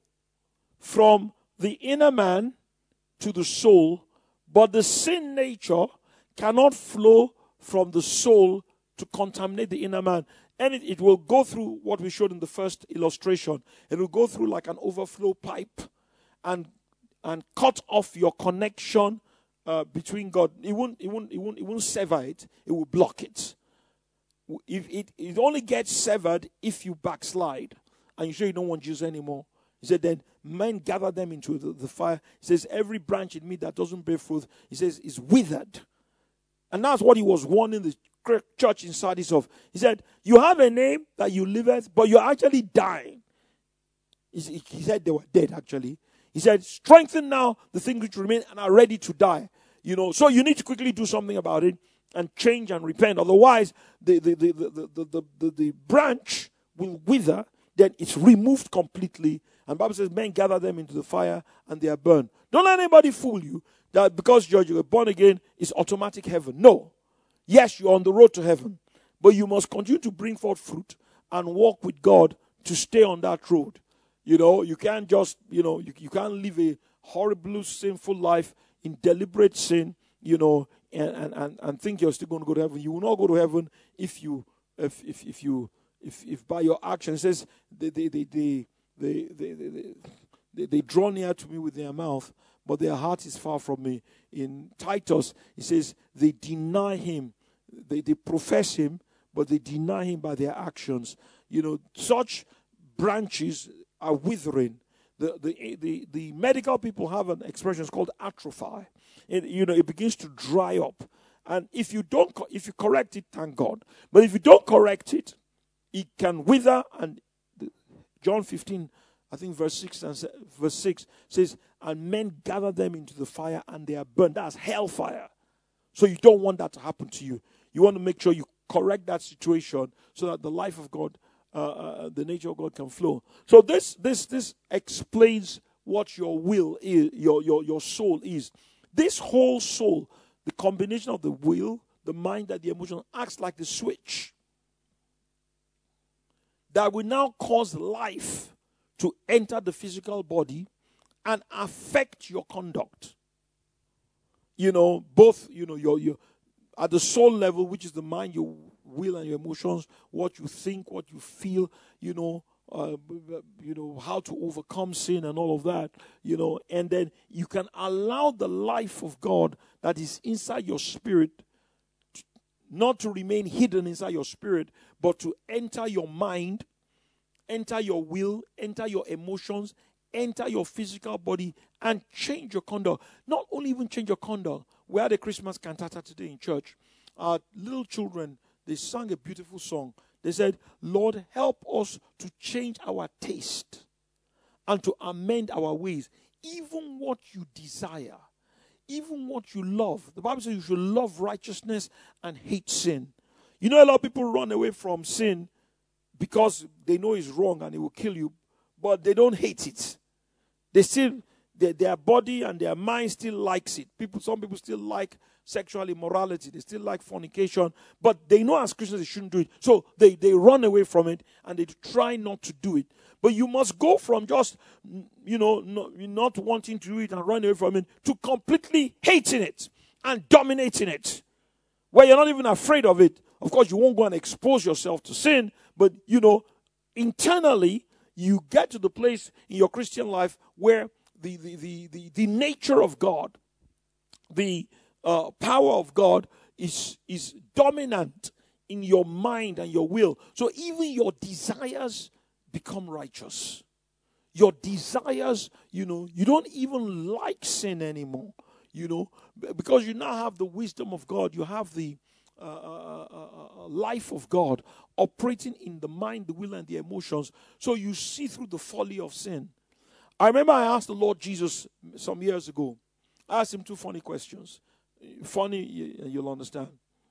from the inner man to the soul, but the sin nature cannot flow from the soul to contaminate the inner man. And it, it will go through what we showed in the first illustration. It will go through like an overflow pipe and and cut off your connection uh, between God. It won't, it, won't, it, won't, it won't sever it. It will block it. If it, it only gets severed if you backslide and you say you don't want Jesus anymore. He said, then men gather them into the, the fire. He says, every branch in me that doesn't bear fruit, he says, is withered. And that's what he was warning the church in Sardis of. He said, you have a name that you live at, but you're actually dying. He, he said they were dead, actually. He said, strengthen now the things which remain and are ready to die. You know, so you need to quickly do something about it and change and repent. Otherwise, the, the, the, the, the, the, the, the branch will wither, then it's removed completely. And the Bible says, men gather them into the fire and they are burned. Don't let anybody fool you that because you're, you're born again, it's automatic heaven. No. Yes, you're on the road to heaven. But you must continue to bring forth fruit and walk with God to stay on that road. You know, you can't just, you know, you, you can't live a horrible, sinful life in deliberate sin, you know, and, and, and, and think you're still going to go to heaven. You will not go to heaven if you, if, if, if you, if, if by your actions, it says, they, they, they, they They they, they, they, they they draw near to me with their mouth, but their heart is far from me. In Titus, it says they deny him. They, they profess him, but they deny him by their actions. You know, such branches are withering. The the the, the medical people have an expression, it's called atrophy. It, you know, it begins to dry up. And if you don't, if you correct it, thank God. But if you don't correct it, it can wither. And John fifteen, I think verse six and verse six says, and men gather them into the fire and they are burned. That's hellfire. So you don't want that to happen to you. You want to make sure you correct that situation so that the life of God, uh, uh, the nature of God can flow. So this this this explains what your will is, your your your soul is. This whole soul, the combination of the will, the mind, and the emotion, acts like the switch that will now cause life to enter the physical body and affect your conduct. You know, both, you know, your, your at the soul level, which is the mind, your will and your emotions, what you think, what you feel, you know, uh, you know, how to overcome sin and all of that, you know, and then you can allow the life of God that is inside your spirit not to remain hidden inside your spirit, but to enter your mind, enter your will, enter your emotions, enter your physical body, and change your conduct. Not only even change your conduct. We had a Christmas cantata today in church. Our little children, they sang a beautiful song. They said, Lord, help us to change our taste and to amend our ways. Even what you desire, even what you love. The Bible says you should love righteousness and hate sin. You know, a lot of people run away from sin because they know it's wrong and it will kill you, but they don't hate it. They still, their, their body and their mind still likes it. People, some people still like sexual immorality. They still like fornication, but they know as Christians they shouldn't do it. So they, they run away from it and they try not to do it. But you must go from just, you know, not, not wanting to do it and run away from it to completely hating it and dominating it, where you're not even afraid of it. Of course, you won't go and expose yourself to sin, but, you know, internally, you get to the place in your Christian life where the, the, the, the, the nature of God, the uh, power of God is, is dominant in your mind and your will. So even your desires become righteous. Your desires, you know, you don't even like sin anymore, you know, because you now have the wisdom of God. You have the uh, uh, uh, uh, life of God operating in the mind, the will, and the emotions. So you see through the folly of sin. I remember I asked the Lord Jesus some years ago. I asked him two funny questions. Funny, you'll understand.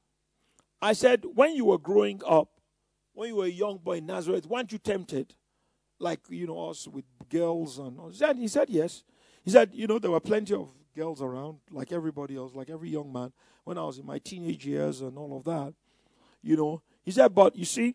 I said, when you were growing up, when you were a young boy in Nazareth, weren't you tempted? Like, you know, us with girls and all. He said, he said yes. He said, you know, there were plenty of girls around, like everybody else, like every young man, when I was in my teenage years and all of that. You know, he said, but you see,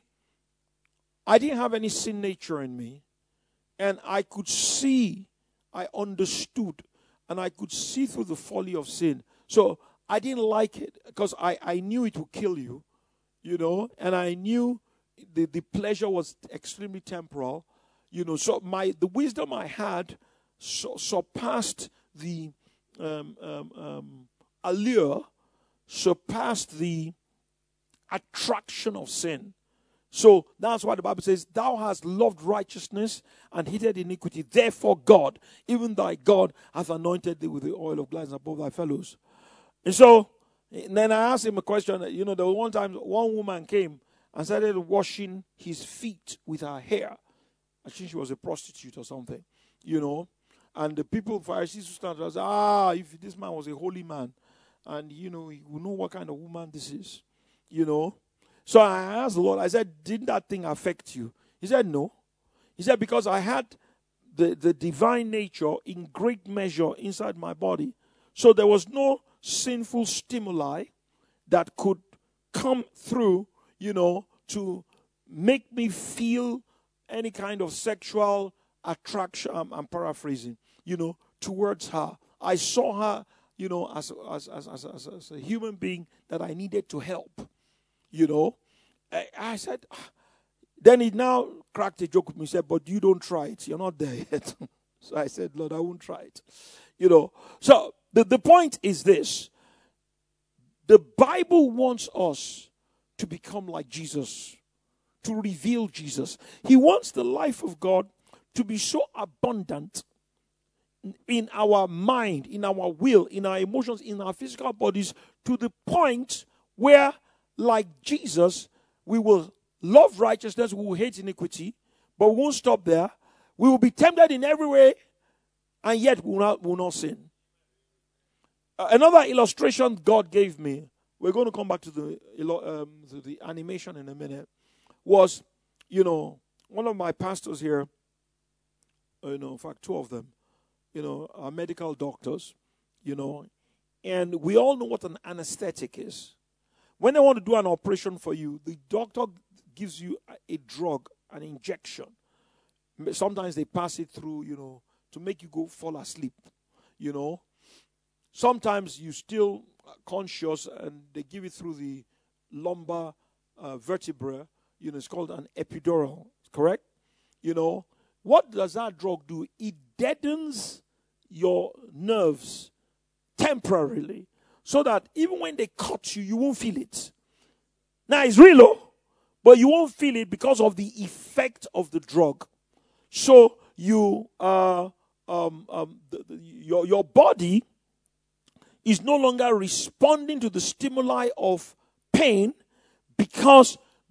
I didn't have any sin nature in me. And I could see, I understood, and I could see through the folly of sin. So I didn't like it because I, I knew it would kill you, you know, and I knew the, the pleasure was extremely temporal, you know. So my the wisdom I had so, surpassed the um, um, um, allure, surpassed the attraction of sin. So that's why the Bible says, thou hast loved righteousness and hated iniquity. Therefore God, even thy God, hath anointed thee with the oil of gladness above thy fellows. And so, and then I asked him a question. You know, there was one time, one woman came and started washing his feet with her hair. I think she was a prostitute or something, you know. And the people, Pharisees, stand and say, ah, if this man was a holy man, and, you know, he would know what kind of woman this is, you know. So I asked the Lord, I said, didn't that thing affect you? He said, no. He said, because I had the, the divine nature in great measure inside my body. So there was no sinful stimuli that could come through, you know, to make me feel any kind of sexual attraction. I'm, I'm paraphrasing, you know, towards her. I saw her, you know, as, as, as, as, as, as a human being that I needed to help. You know, I, I said, then he now cracked a joke with me. He said, but you don't try it. You're not there yet. So I said, Lord, I won't try it. You know, so the, the point is this. The Bible wants us to become like Jesus, to reveal Jesus. He wants the life of God to be so abundant in our mind, in our will, in our emotions, in our physical bodies, to the point where, like Jesus, we will love righteousness, we will hate iniquity, but we won't stop there. We will be tempted in every way, and yet we will not, will not sin. Uh, another illustration God gave me, we're going to come back to the, um, to the animation in a minute, was, you know, one of my pastors here, you know, in fact, two of them, you know, are medical doctors, you know, and we all know what an anesthetic is. When they want to do an operation for you, the doctor gives you a, a drug, an injection. Sometimes they pass it through, you know, to make you go fall asleep, you know. Sometimes you still conscious and they give it through the lumbar uh, vertebra. You know, it's called an epidural, correct? You know, what does that drug do? It deadens your nerves temporarily, so that even when they cut you, you won't feel it. Now, it's real, oh, but you won't feel it because of the effect of the drug. So, you, uh, um, um, the, the, your, your body is no longer responding to the stimuli of pain because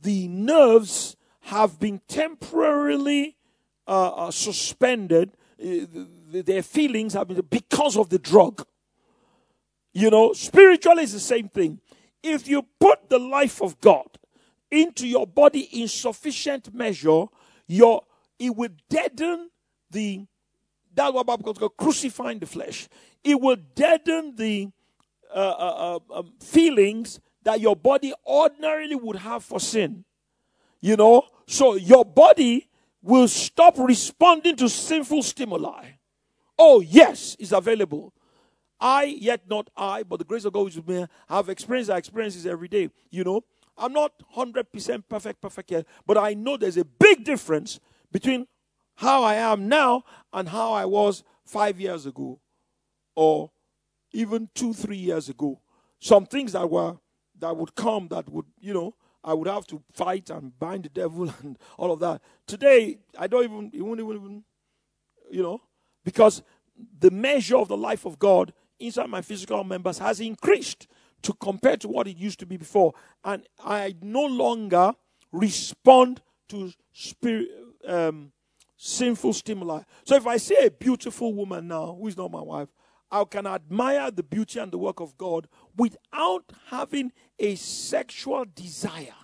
the nerves have been temporarily uh, uh, suspended. Uh, the, their feelings have been because of the drug. You know, spiritually it's the same thing. If you put the life of God into your body in sufficient measure, your it will deaden the, that's what Bible calls crucifying the flesh. It will deaden the uh, uh, uh, um, feelings that your body ordinarily would have for sin. You know, so your body will stop responding to sinful stimuli. Oh, yes, it's available. I, yet not I, but the grace of God is with me. I have experienced I experience this every day. You know, I'm not one hundred percent perfect, perfect yet, but I know there's a big difference between how I am now and how I was five years ago or even two, three years ago. Some things that were, that would come that would, you know, I would have to fight and bind the devil and all of that. Today, I don't even, it won't even, you know, because the measure of the life of God inside my physical members has increased to compare to what it used to be before. And I no longer respond to spirit, um, sinful stimuli. So if I see a beautiful woman now, who is not my wife, I can admire the beauty and the work of God without having a sexual desire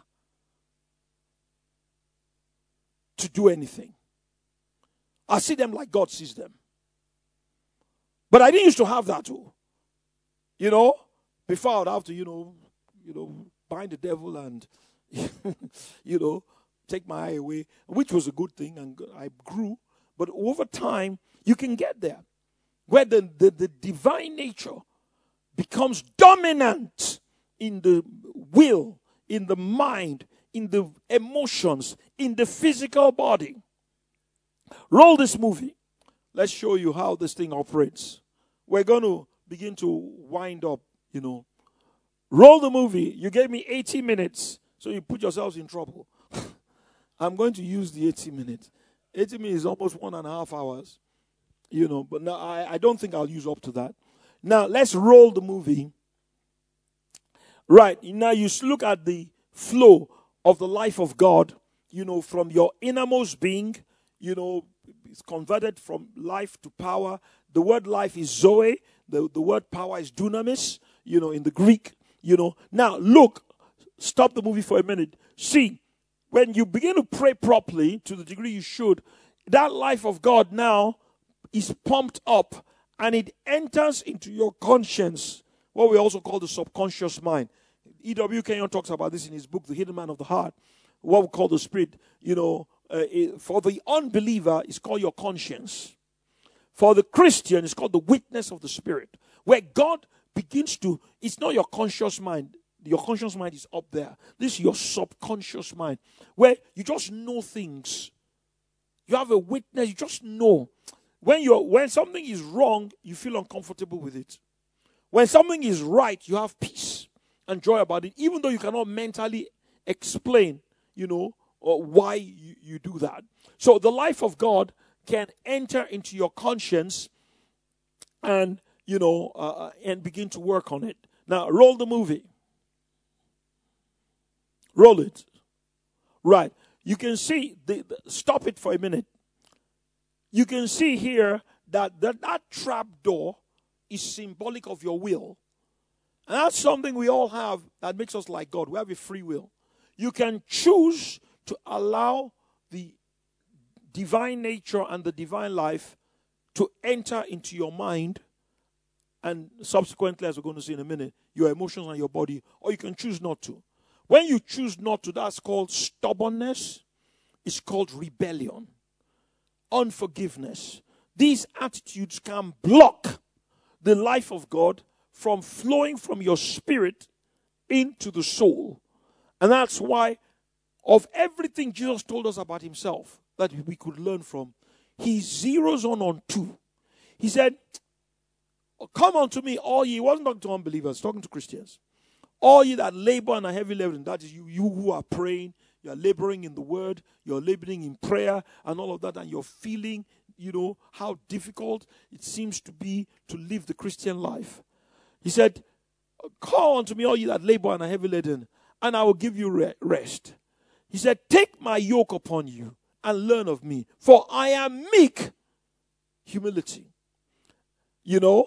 to do anything. I see them like God sees them. But I didn't used to have that too. You know, before I would have to, you know, you know, bind the devil and, you know, take my eye away, which was a good thing, and I grew. But over time, you can get there, where the, the, the divine nature becomes dominant in the will, in the mind, in the emotions, in the physical body. Roll this movie. Let's show you how this thing operates. We're going to begin to wind up, you know. Roll the movie. You gave me eighty minutes, so you put yourselves in trouble. I'm going to use the eighty minutes. eighty minutes is almost one and a half hours, you know, but now I, I don't think I'll use up to that. Now, let's roll the movie. Right, now you look at the flow of the life of God, you know, from your innermost being, you know, it's converted from life to power. The word life is Zoe. The, the word power is dunamis, you know, in the Greek, you know. Now, look, stop the movie for a minute. See, when you begin to pray properly, to the degree you should, that life of God now is pumped up and it enters into your conscience, what we also call the subconscious mind. E W Kenyon talks about this in his book, The Hidden Man of the Heart, what we call the spirit, you know. Uh, it, for the unbeliever, it's called your conscience. For the Christian, it's called the witness of the Spirit. Where God begins to, it's not your conscious mind. Your conscious mind is up there. This is your subconscious mind. Where you just know things. You have a witness, you just know. When you're when something is wrong, you feel uncomfortable with it. When something is right, you have peace and joy about it, even though you cannot mentally explain, you know, or why you, you do that. So the life of God can enter into your conscience and, you know, uh, and begin to work on it. Now, roll the movie. Roll it. Right. You can see, the, the, stop it for a minute. You can see here that that, that trap door is symbolic of your will. And that's something we all have that makes us like God. We have a free will. You can choose to allow the divine nature and the divine life to enter into your mind and subsequently, as we're going to see in a minute, your emotions and your body, or you can choose not to. When you choose not to, that's called stubbornness. It's called rebellion, unforgiveness. These attitudes can block the life of God from flowing from your spirit into the soul. And that's why of everything Jesus told us about himself that we could learn from, he zeroes on on two. He said, come unto me, all ye, he wasn't talking to unbelievers, talking to Christians. All ye that labor and are heavy laden, that is you, you who are praying, you are laboring in the word, you're laboring in prayer and all of that, and you're feeling, you know, how difficult it seems to be to live the Christian life. He said, call unto me, all ye that labor and are heavy laden, and I will give you re- rest. He said, take my yoke upon you and learn of me, for I am meek. Humility. You know,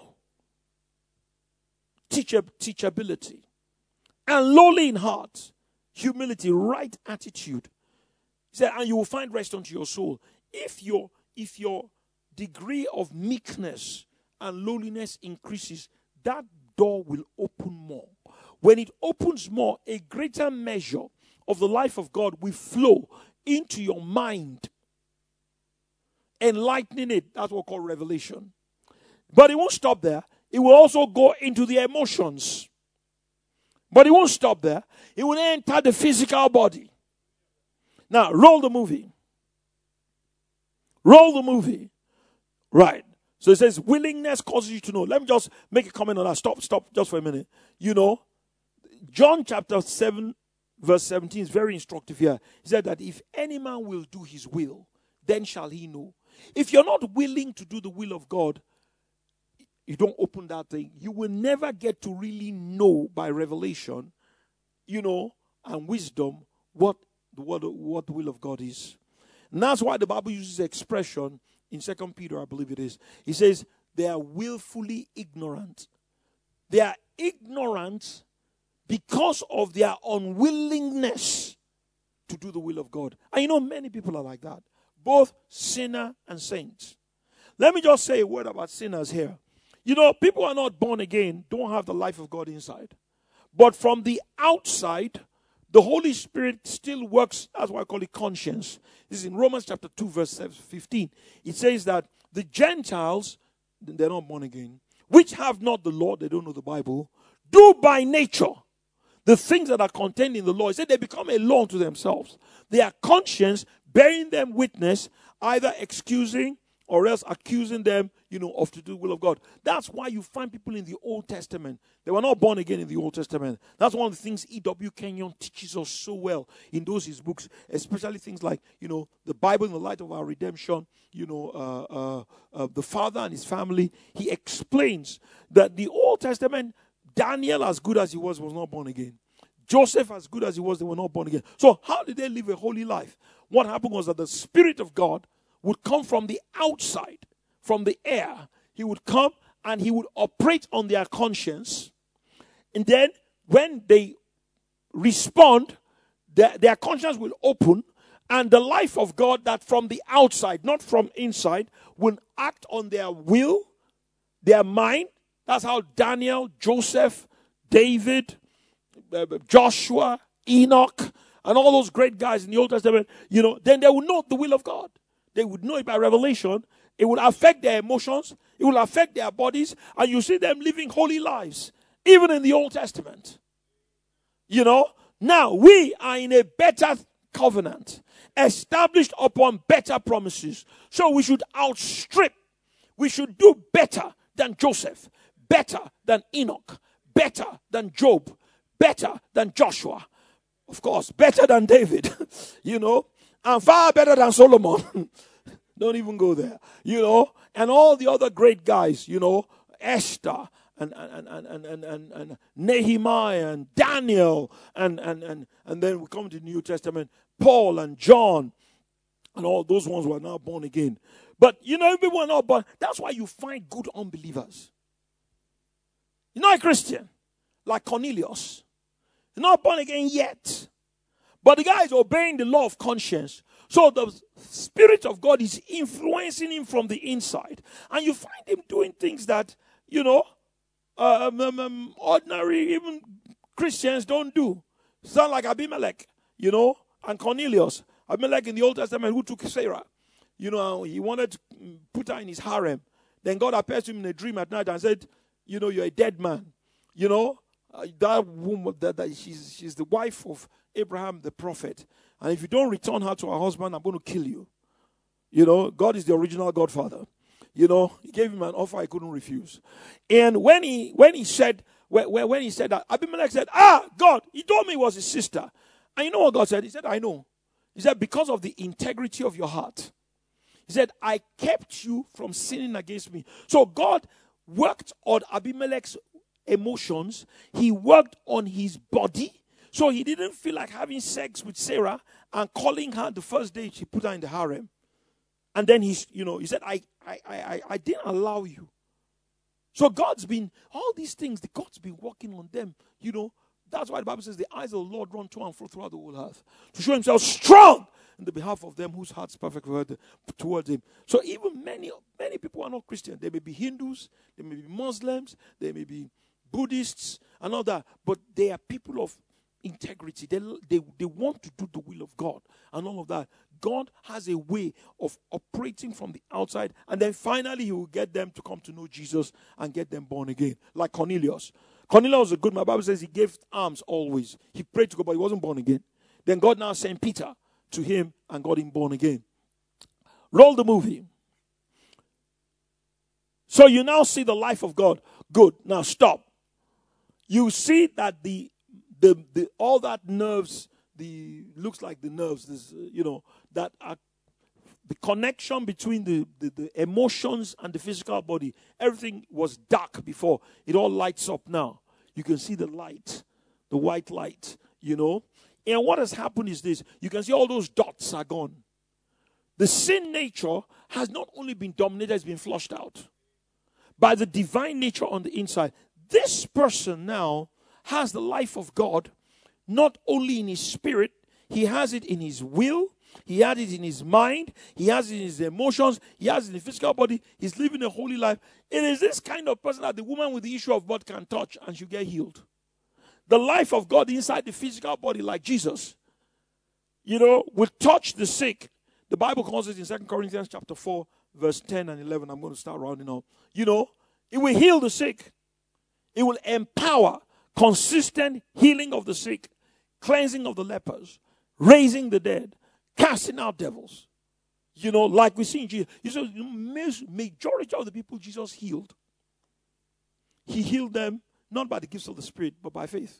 teacher, teachability. And lowly in heart. Humility, right attitude. He said, and you will find rest unto your soul. If your, if your degree of meekness and lowliness increases, that door will open more. When it opens more, a greater measure of the life of God will flow into your mind, enlightening it. That's what we call revelation. But it won't stop there. It will also go into the emotions. But it won't stop there. It will enter the physical body. Now, roll the movie. Roll the movie. Right. So it says, willingness causes you to know. Let me just make a comment on that. Stop, stop, just for a minute. You know, John chapter seven, verse seventeen is very instructive here. He said that if any man will do his will, then shall he know. If you're not willing to do the will of God, you don't open that thing. You will never get to really know by revelation, you know, and wisdom what the what, what the will of God is. And that's why the Bible uses the expression in Second Peter, I believe it is. He says, they are willfully ignorant. They are ignorant because of their unwillingness to do the will of God. And you know, many people are like that. Both sinner and saints. Let me just say a word about sinners here. You know, people who are not born again don't have the life of God inside. But from the outside, the Holy Spirit still works. That's why I call it conscience. This is in Romans chapter two, verse fifteen. It says that the Gentiles, they're not born again, which have not the law, they don't know the Bible, do by nature the things that are contained in the law. It said they become a law unto themselves. Their conscience bearing them witness, either excusing or else accusing them, you know, of to do the will of God. That's why you find people in the Old Testament. They were not born again in the Old Testament. That's one of the things E W Kenyon teaches us so well in those his books, especially things like, you know, the Bible in the light of our redemption, you know, uh, uh, uh, the father and his family. He explains that the Old Testament, Daniel, as good as he was, was not born again. Joseph, as good as he was, they were not born again. So how did they live a holy life? What happened was that the Spirit of God would come from the outside, from the air. He would come and he would operate on their conscience. And then when they respond, their, their conscience will open, and the life of God that from the outside, not from inside, will act on their will, their mind. That's how Daniel, Joseph, David, uh, Joshua, Enoch, and all those great guys in the Old Testament, you know, then they will know the will of God. They would know it by revelation. It will affect their emotions. It will affect their bodies. And you see them living holy lives, even in the Old Testament. You know, now we are in a better covenant, established upon better promises. So we should outstrip. We should do better than Joseph, better than Enoch, better than Job, better than Joshua. Of course, better than David, you know. And far better than Solomon. Don't even go there. You know, and all the other great guys, you know, Esther and and and and and, and, and Nehemiah and Daniel and, and and and then we come to the New Testament, Paul and John and all those ones who are now born again. But you know, everyone not born. That's why you find good unbelievers. You're not a Christian, like Cornelius. You're not born again yet. But the guy is obeying the law of conscience. So the Spirit of God is influencing him from the inside. And you find him doing things that, you know, um, um, um, ordinary, even Christians don't do. Sound like Abimelech, you know, and Cornelius. Abimelech in the Old Testament who took Sarah. You know, he wanted to put her in his harem. Then God appeared to him in a dream at night and said, you know, you're a dead man. You know, uh, that woman, that, that she's, she's the wife of Abraham the prophet, and if you don't return her to her husband, I'm going to kill you. You know, God is the original Godfather. You know, he gave him an offer he couldn't refuse. And when he when he said when, when he said that, Abimelech said, "Ah, God, he told me it was his sister." And you know what God said? He said, "I know." He said, "Because of the integrity of your heart." He said, "I kept you from sinning against me." So God worked on Abimelech's emotions. He worked on his body. So he didn't feel like having sex with Sarah and calling her the first day she put her in the harem. And then he's, you know, he said, I, I, I, I didn't allow you. So God's been, all these things, the God's been working on them, you know. That's why the Bible says the eyes of the Lord run to and fro throughout the whole earth, to show himself strong in the behalf of them whose hearts perfect towards him. So even many, many people are not Christian. They may be Hindus, they may be Muslims, they may be Buddhists and all that, but they are people of integrity. They, they, they want to do the will of God and all of that. God has a way of operating from the outside, and then finally he will get them to come to know Jesus and get them born again. Like Cornelius. Cornelius was a good man. The Bible says he gave alms always. He prayed to God, but he wasn't born again. Then God now sent Peter to him and got him born again. Roll the movie. So you now see the life of God. Good. Now stop. You see that the the, the all that nerves, the looks like the nerves, this, uh, you know, that are the connection between the, the, the emotions and the physical body. Everything was dark before. It all lights up now. You can see the light, the white light, you know. And what has happened is this. You can see all those dots are gone. The sin nature has not only been dominated, it's been flushed out by the divine nature on the inside. This person now has the life of God, not only in his spirit, he has it in his will, he has it in his mind, he has it in his emotions, he has it in his physical body, he's living a holy life. It is this kind of person that the woman with the issue of blood can touch and she'll get healed. The life of God inside the physical body, like Jesus, you know, will touch the sick. The Bible calls it in Second Corinthians chapter four, verse ten and eleven. I'm going to start rounding up. You know, it will heal the sick. It will empower consistent healing of the sick, cleansing of the lepers, raising the dead, casting out devils. You know, like we see in Jesus. You know, the majority of the people Jesus healed, he healed them not by the gifts of the Spirit, but by faith.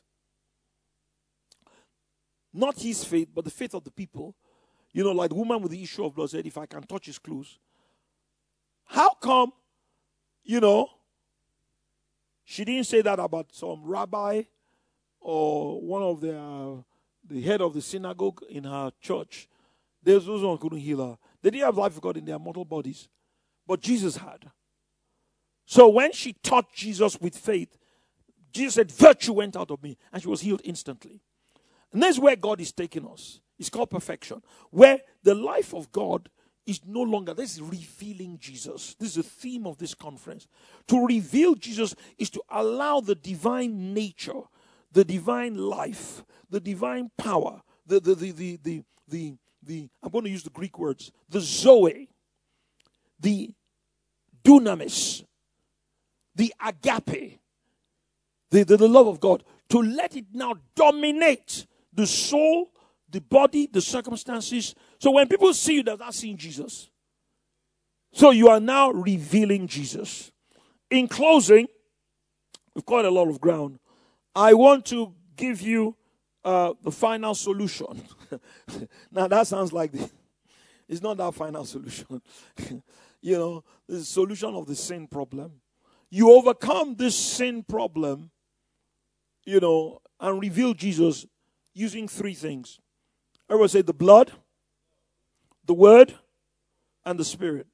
Not his faith, but the faith of the people. You know, like the woman with the issue of blood said, if I can touch his clothes. How come, you know, she didn't say that about some rabbi or one of the, uh, the head of the synagogue in her church? Those ones couldn't heal her. They didn't have life of God in their mortal bodies. But Jesus had. So when she touched Jesus with faith, Jesus said, virtue went out of me. And she was healed instantly. And that's where God is taking us. It's called perfection. Where the life of God is no longer, this is revealing Jesus. This is the theme of this conference. To reveal Jesus is to allow the divine nature, the divine life, the divine power, the, the, the, the, the, the, the I'm going to use the Greek words, the Zoe, the dunamis, the agape, the, the, the love of God, to let it now dominate the soul, the body, the circumstances. So when people see you, they're not seeing Jesus. So you are now revealing Jesus. In closing, we've covered a lot of ground. I want to give you uh, the final solution. Now that sounds like the, it's not that final solution. You know, the solution of the sin problem. You overcome this sin problem, you know, and reveal Jesus using three things. Everyone say the blood, the word, and the spirit.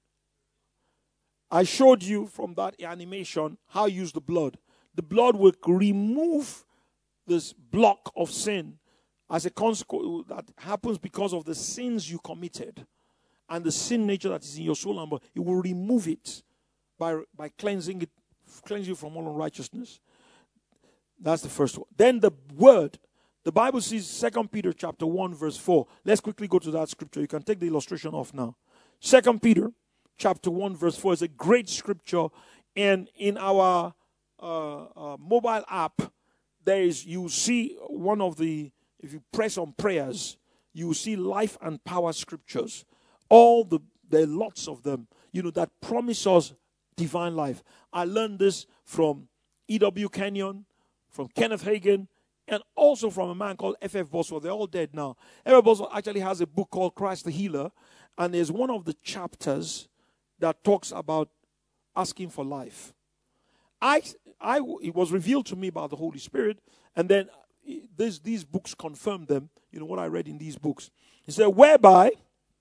I showed you from that animation how I use the blood. The blood will remove this block of sin as a consequence that happens because of the sins you committed and the sin nature that is in your soul and body. It will remove it by, by cleansing it, cleanse you from all unrighteousness. That's the first one. Then the word. The Bible says Second Peter chapter one verse four. Let's quickly go to that scripture. You can take the illustration off now. Second Peter chapter one verse four is a great scripture. And in our uh, uh, mobile app, there is, you see one of the, if you press on prayers, you will see life and power scriptures. All the, there are lots of them, you know, that promise us divine life. I learned this from E W Kenyon, from Kenneth Hagin, and also from a man called F F Bosworth. They're all dead now. F F Bosworth actually has a book called Christ the Healer. And there's one of the chapters that talks about asking for life. I, I, it was revealed to me by the Holy Spirit. And then this, these books confirm them. You know what I read in these books. He said, whereby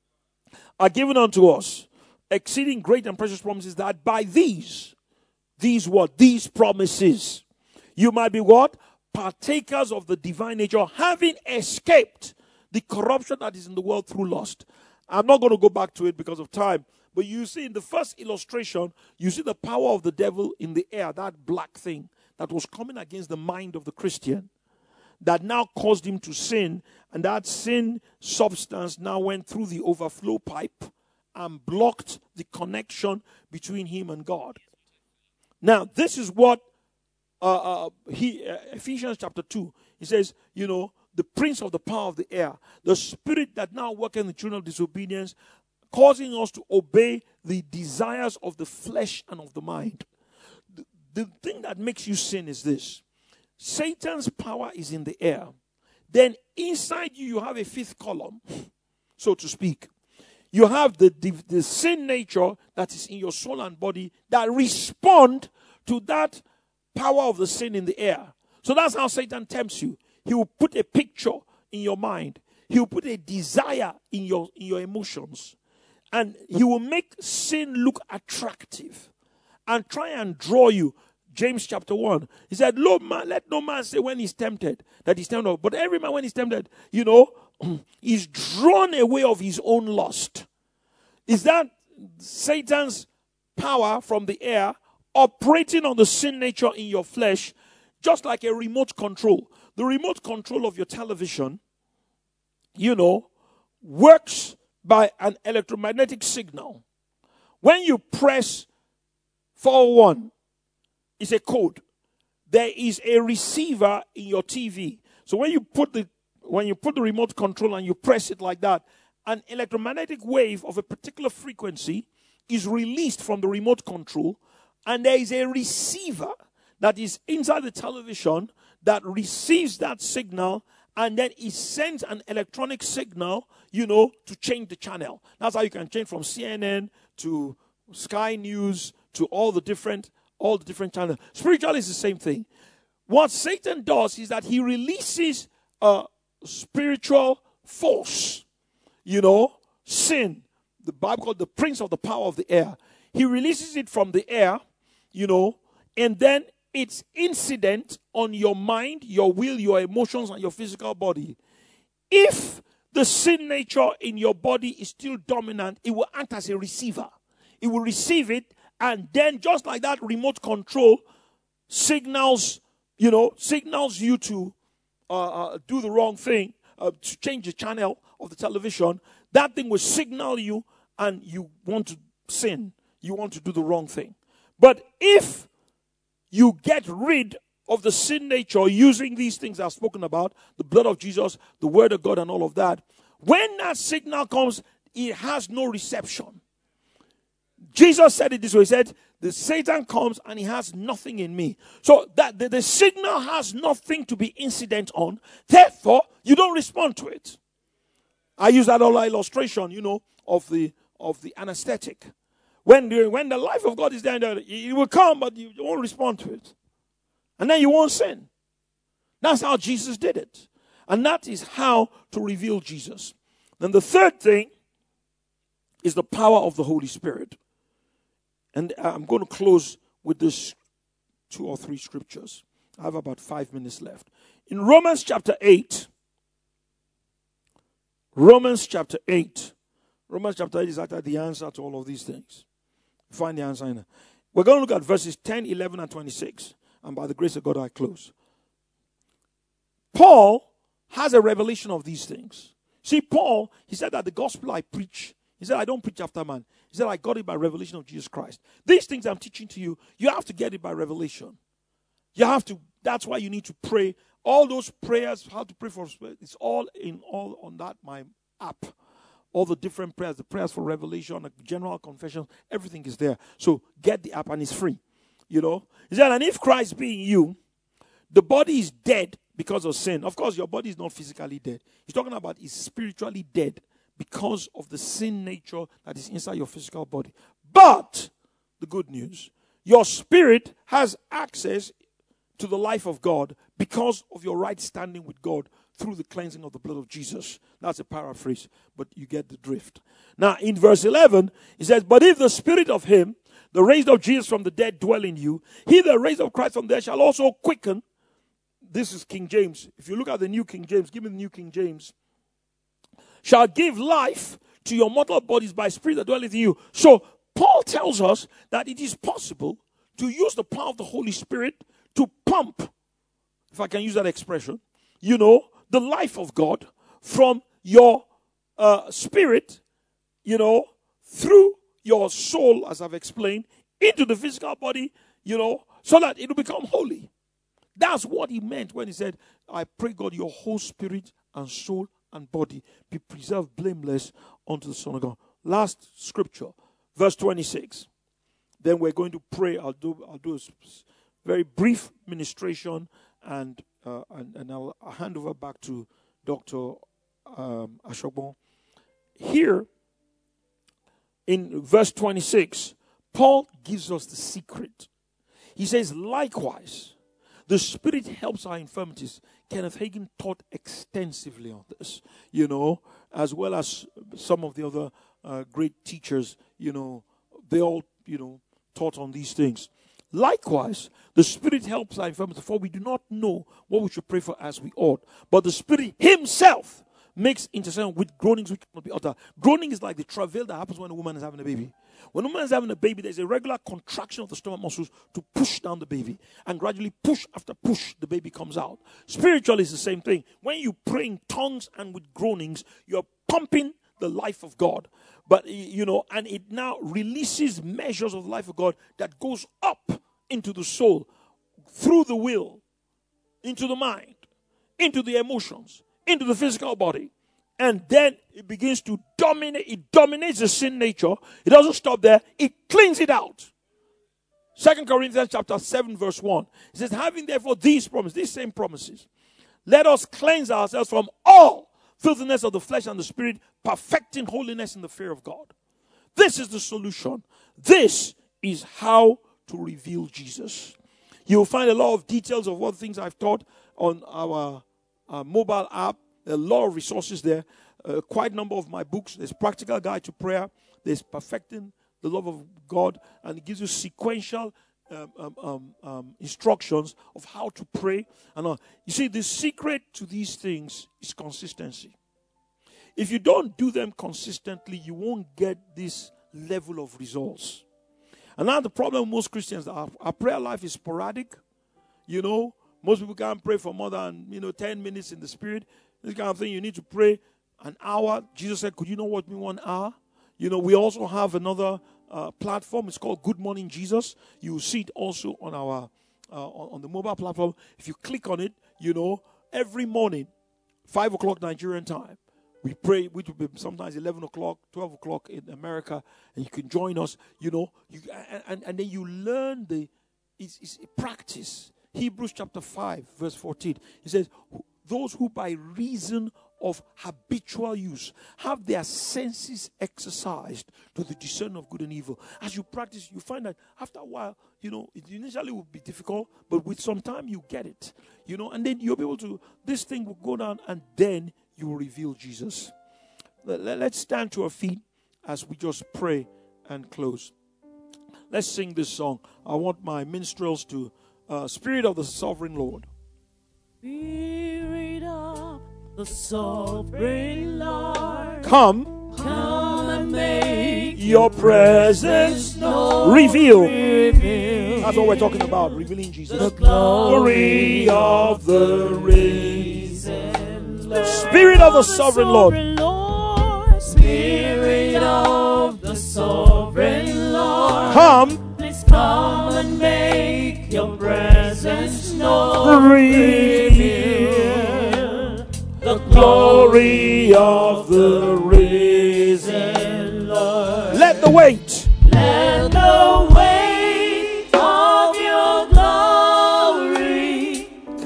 are given unto us exceeding great and precious promises, that by these, these what? These promises, you might be what? Partakers of the divine nature, having escaped the corruption that is in the world through lust. I'm not going to go back to it because of time. But you see in the first illustration, you see the power of the devil in the air, that black thing that was coming against the mind of the Christian, that now caused him to sin. And that sin substance now went through the overflow pipe and blocked the connection between him and God. Now, this is what uh, uh, he uh, Ephesians chapter two, he says, you know, the prince of the power of the air, the spirit that now worketh in the children of disobedience, causing us to obey the desires of the flesh and of the mind. The, the thing that makes you sin is this. Satan's power is in the air. Then inside you, you have a fifth column, so to speak. You have the, the, the sin nature that is in your soul and body that respond to that power of the sin in the air. So that's how Satan tempts you. He will put a picture in your mind. He will put a desire in your, in your emotions. And he will make sin look attractive and try and draw you. James chapter one. He said, Lord, man, let no man say when he's tempted that he's tempted. But every man when he's tempted, you know, is drawn away of his own lust. Is that Satan's power from the air operating on the sin nature in your flesh, just like a remote control? The remote control of your television, you know, works by an electromagnetic signal. When you press four oh one, it's a code. There is a receiver in your T V. So when you put the when you put the remote control and you press it like that, an electromagnetic wave of a particular frequency is released from the remote control, and there is a receiver that is inside the television that receives that signal, and then it sends an electronic signal, you know, to change the channel. That's how you can change from C N N to Sky News to all the different all the different channels. Spiritually, is the same thing. What Satan does is that he releases a spiritual force, you know, sin. The Bible called the prince of the power of the air. He releases it from the air, you know, and then it's incident on your mind, your will, your emotions, and your physical body. If the sin nature in your body is still dominant, it will act as a receiver. It will receive it, and then just like that remote control signals, you know, signals you to uh, uh, do the wrong thing, uh, to change the channel of the television, that thing will signal you and you want to sin. You want to do the wrong thing. But if you get rid of the sin nature using these things I've spoken about, the blood of Jesus, the word of God, and all of that, when that signal comes, it has no reception. Jesus said it this way. He said, the Satan comes and he has nothing in me. So that the, the signal has nothing to be incident on. Therefore, you don't respond to it. I use that other illustration, you know, of the of the anesthetic. When the, when the life of God is there, it will come, but you won't respond to it. And then you won't sin. That's how Jesus did it. And that is how to reveal Jesus. Then the third thing is the power of the Holy Spirit. And I'm going to close with this two or three scriptures. I have about five minutes left. In Romans chapter eight, Romans chapter eight, Romans chapter eight is actually the answer to all of these things. Find the answer in there. We're going to look at verses ten, eleven, and twenty-six. And by the grace of God, I close. Paul has a revelation of these things. See, Paul, he said that the gospel I preach, he said, I don't preach after man. He said, I got it by revelation of Jesus Christ. These things I'm teaching to you, you have to get it by revelation. You have to, that's why you need to pray. All those prayers, how to pray for, it's all in all on that, my app. All the different prayers, the prayers for revelation, the general confession, everything is there. So get the app and it's free. You know? He said, and if Christ be in you, the body is dead because of sin. Of course, your body is not physically dead. He's talking about it's spiritually dead because of the sin nature that is inside your physical body. But the good news, your spirit has access to the life of God because of your right standing with God through the cleansing of the blood of Jesus. That's a paraphrase, but you get the drift. Now, in verse eleven, it says, but if the spirit of him, the raised of Jesus from the dead, dwell in you, he that raised up Christ from the dead shall also quicken. This is King James. If you look at the New King James, give me the New King James. Shall give life to your mortal bodies by spirit that dwelleth in you. So, Paul tells us that it is possible to use the power of the Holy Spirit to pump, if I can use that expression, you know, the life of God from your uh, spirit, you know, through your soul, as I've explained, into the physical body, you know, so that it will become holy. That's what he meant when he said, I pray God your whole spirit and soul and body be preserved blameless unto the Son of God. Last scripture, verse twenty-six. Then we're going to pray. I'll do I'll do a very brief ministration, and uh, and, and I'll, I'll hand over back to Doctor Um, Ashokbon. Here, in verse twenty-six, Paul gives us the secret. He says, likewise, the Spirit helps our infirmities. Kenneth Hagin taught extensively on this, you know, as well as some of the other uh, great teachers, you know, they all, you know, taught on these things. Likewise, the Spirit helps our infirmities, for we do not know what we should pray for as we ought. But the Spirit himself makes intercession with groanings which cannot be uttered. Groaning is like the travail that happens when a woman is having a baby. When a woman is having a baby, there's a regular contraction of the stomach muscles to push down the baby. And gradually, push after push, the baby comes out. Spiritually, it's the same thing. When you pray in tongues and with groanings, you're pumping the life of God. But, you know, and it now releases measures of the life of God that goes up into the soul, through the will, into the mind, into the emotions, into the physical body. And then it begins to dominate. It dominates the sin nature. It doesn't stop there. It cleans it out. Second Corinthians chapter seven verse one. It says, having therefore these promises, these same promises, let us cleanse ourselves from all filthiness of the flesh and the spirit, perfecting holiness in the fear of God. This is the solution. This is how to reveal Jesus. You'll find a lot of details of what things I've taught on our, our mobile app. A lot of resources there. Uh, quite a number of my books. There's Practical Guide to Prayer. There's Perfecting the Love of God. And it gives you sequential um, um, um, um, instructions of how to pray. And uh, you see, the secret to these things is consistency. If you don't do them consistently, you won't get this level of results. And now the problem with most Christians, our, our prayer life is sporadic. You know, most people can't pray for more than, you know, ten minutes in the spirit. This kind of thing, you need to pray an hour. Jesus said, could you know what me one hour? You know, we also have another uh, platform. It's called Good Morning Jesus. You will see it also on our, uh, on, on the mobile platform. If you click on it, you know, every morning, five o'clock Nigerian time, we pray, which will be sometimes eleven o'clock, twelve o'clock in America, and you can join us, you know, you, and, and, and then you learn the, it's, it's practice. Hebrews chapter five, verse fourteen. He says, those who by reason of habitual use have their senses exercised to the discerning of good and evil. As you practice, you find that after a while, you know, it initially will be difficult, but with some time you get it, you know, and then you'll be able to, this thing will go down, and then you will reveal Jesus. Let's stand to our feet as we just pray and close. Let's sing this song. I want my minstrels to, uh, Spirit of the Sovereign Lord. Spirit of the Sovereign Lord, Come, come and make your presence known. reveal. Reveal That's what we're talking about, revealing Jesus. the glory of the risen Lord. Spirit of the Sovereign Lord, Lord. Spirit of the Sovereign Lord, come, please come and make your presence known. reveal the glory of the risen Lord. Let the weight, Let the weight of your glory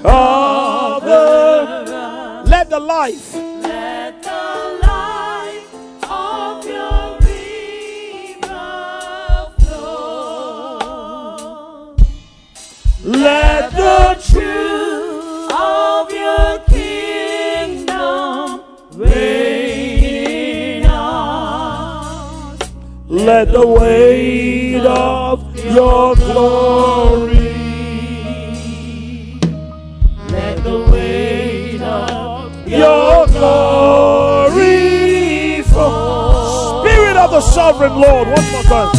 cover. Let the life, let the life of your river flow. let the Let the weight of your glory. Let the weight of Your glory fall. Spirit of the sovereign Lord, one more time.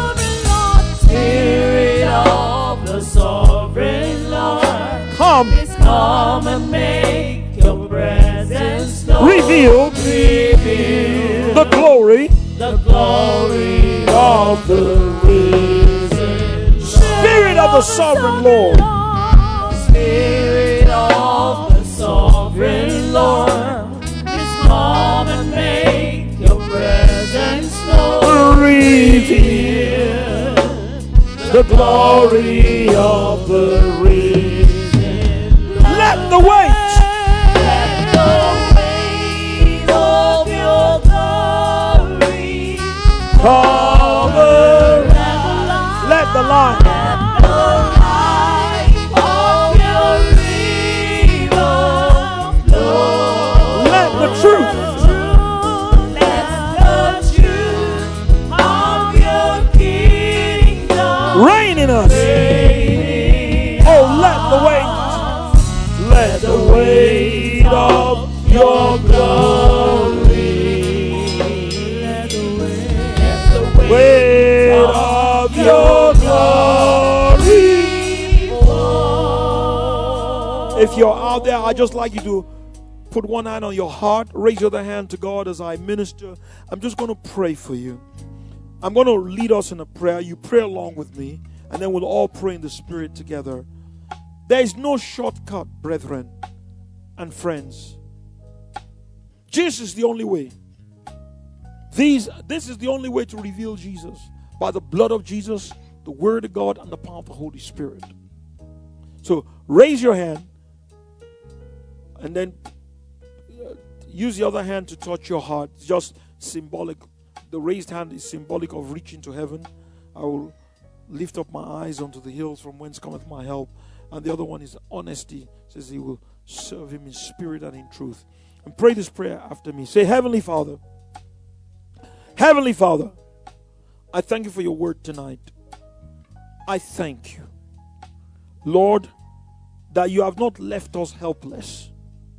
Spirit of the sovereign Lord, Come. come and make your presence known. Reveal. Reveal the glory. The glory of the risen Spirit of the sovereign Lord. Spirit of the sovereign Lord, is come and make your presence known. Reveal the glory of the risen. Let the weight. Let the weight of your glory cover. Let the light. The truth. Let the truth of your kingdom reign in us. Reign oh, let the weight, let the weight of your glory, let the weight, let the weight, weight of your glory. If you're out there, I'd just like you to put one hand on your heart, raise your other hand to God as I minister. I'm just going to pray for you. I'm going to lead us in a prayer. You pray along with me, and then we'll all pray in the Spirit together. There is no shortcut, brethren and friends. Jesus is the only way. These, this is the only way to reveal Jesus. By the blood of Jesus, the Word of God, and the power of the Holy Spirit. So raise your hand, and then use the other hand to touch your heart. It's just symbolic. The raised hand is symbolic of reaching to heaven. I will lift up my eyes unto the hills from whence cometh my help. And the other one is honesty. It says he will serve him in spirit and in truth. And pray this prayer after me. Say, Heavenly Father, Heavenly Father, I thank you for your word tonight. I thank you, Lord, that you have not left us helpless.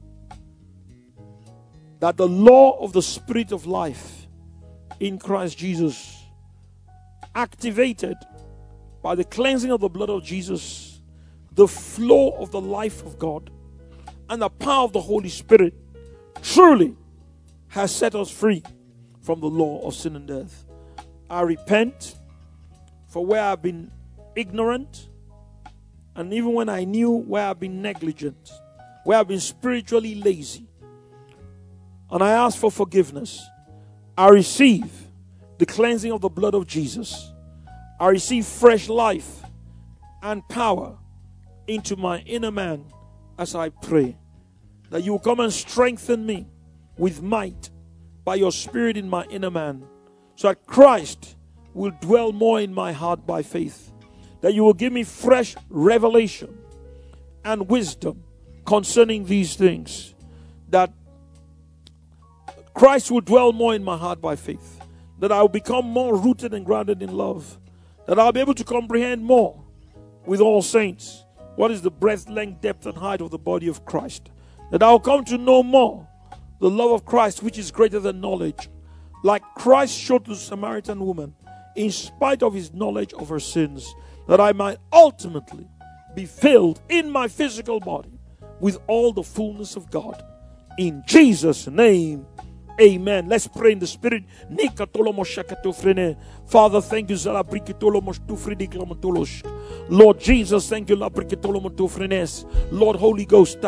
That the law of the Spirit of life in Christ Jesus, activated by the cleansing of the blood of Jesus, the flow of the life of God, and the power of the Holy Spirit, truly has set us free from the law of sin and death. I repent for where I've been ignorant, and even when I knew, where I've been negligent, where I've been spiritually lazy. And I ask for forgiveness. I receive the cleansing of the blood of Jesus. I receive fresh life and power into my inner man as I pray. That you will come and strengthen me with might by your Spirit in my inner man. So that Christ will dwell more in my heart by faith. That you will give me fresh revelation and wisdom concerning these things. That Christ will dwell more in my heart by faith. That I will become more rooted and grounded in love. That I'll be able to comprehend more with all saints what is the breadth, length, depth, and height of the body of Christ. That I'll come to know more the love of Christ, which is greater than knowledge. Like Christ showed to the Samaritan woman, in spite of his knowledge of her sins, that I might ultimately be filled in my physical body with all the fullness of God. In Jesus' name, amen. Let's pray in the Spirit. Father, thank you. Lord Jesus, thank you. Lord Holy Ghost,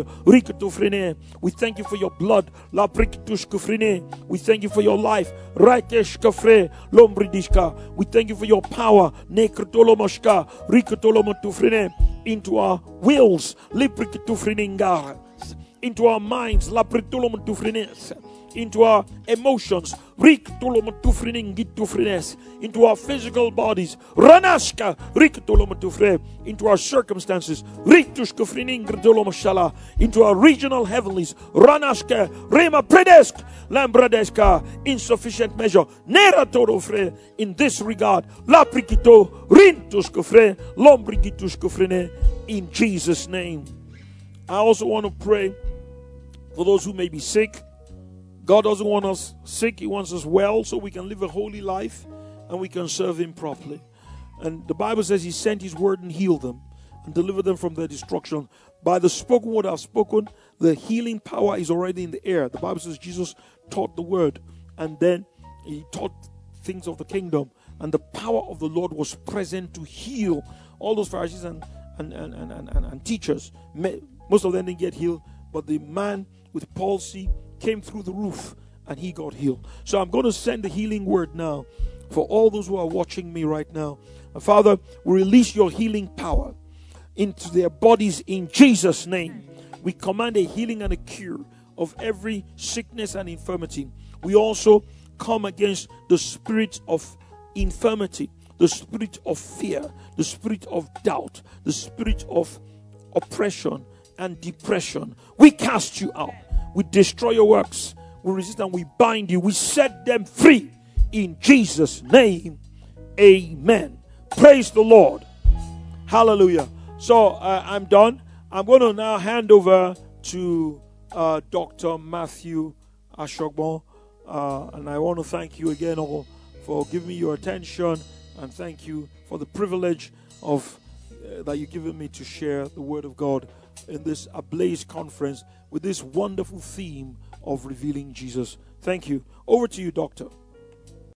we thank you for your blood. We thank you for your life. We thank you for your power into our wills. into our minds, into our emotions, into our physical bodies, into our circumstances, into our regional heavenlies, insufficient measure, in this regard, in Jesus' name. I also want to pray for those who may be sick. God doesn't want us sick. He wants us well so we can live a holy life and we can serve Him properly. And the Bible says He sent His word and healed them and delivered them from their destruction. By the spoken word I've spoken, the healing power is already in the air. The Bible says Jesus taught the word and then He taught things of the kingdom. And the power of the Lord was present to heal all those Pharisees and, and, and, and, and, and teachers. Most of them didn't get healed, but the man with palsy came through the roof and he got healed. So I'm going to send the healing word now for all those who are watching me right now. And Father, we release your healing power into their bodies in Jesus' name. We command a healing and a cure of every sickness and infirmity. We also come against the spirit of infirmity, the spirit of fear, the spirit of doubt, the spirit of oppression and depression. We cast you out. We destroy your works. We resist and we bind you. We set them free in Jesus' name. Amen. Praise the Lord. Hallelujah. So uh, I'm done. I'm going to now hand over to uh, Doctor Matthew Ashogbon. Uh, and I want to thank you again all for giving me your attention. And thank you for the privilege of uh, that you've given me to share the Word of God in this Ablaze conference with this wonderful theme of revealing Jesus. Thank you. Over to you, Doctor.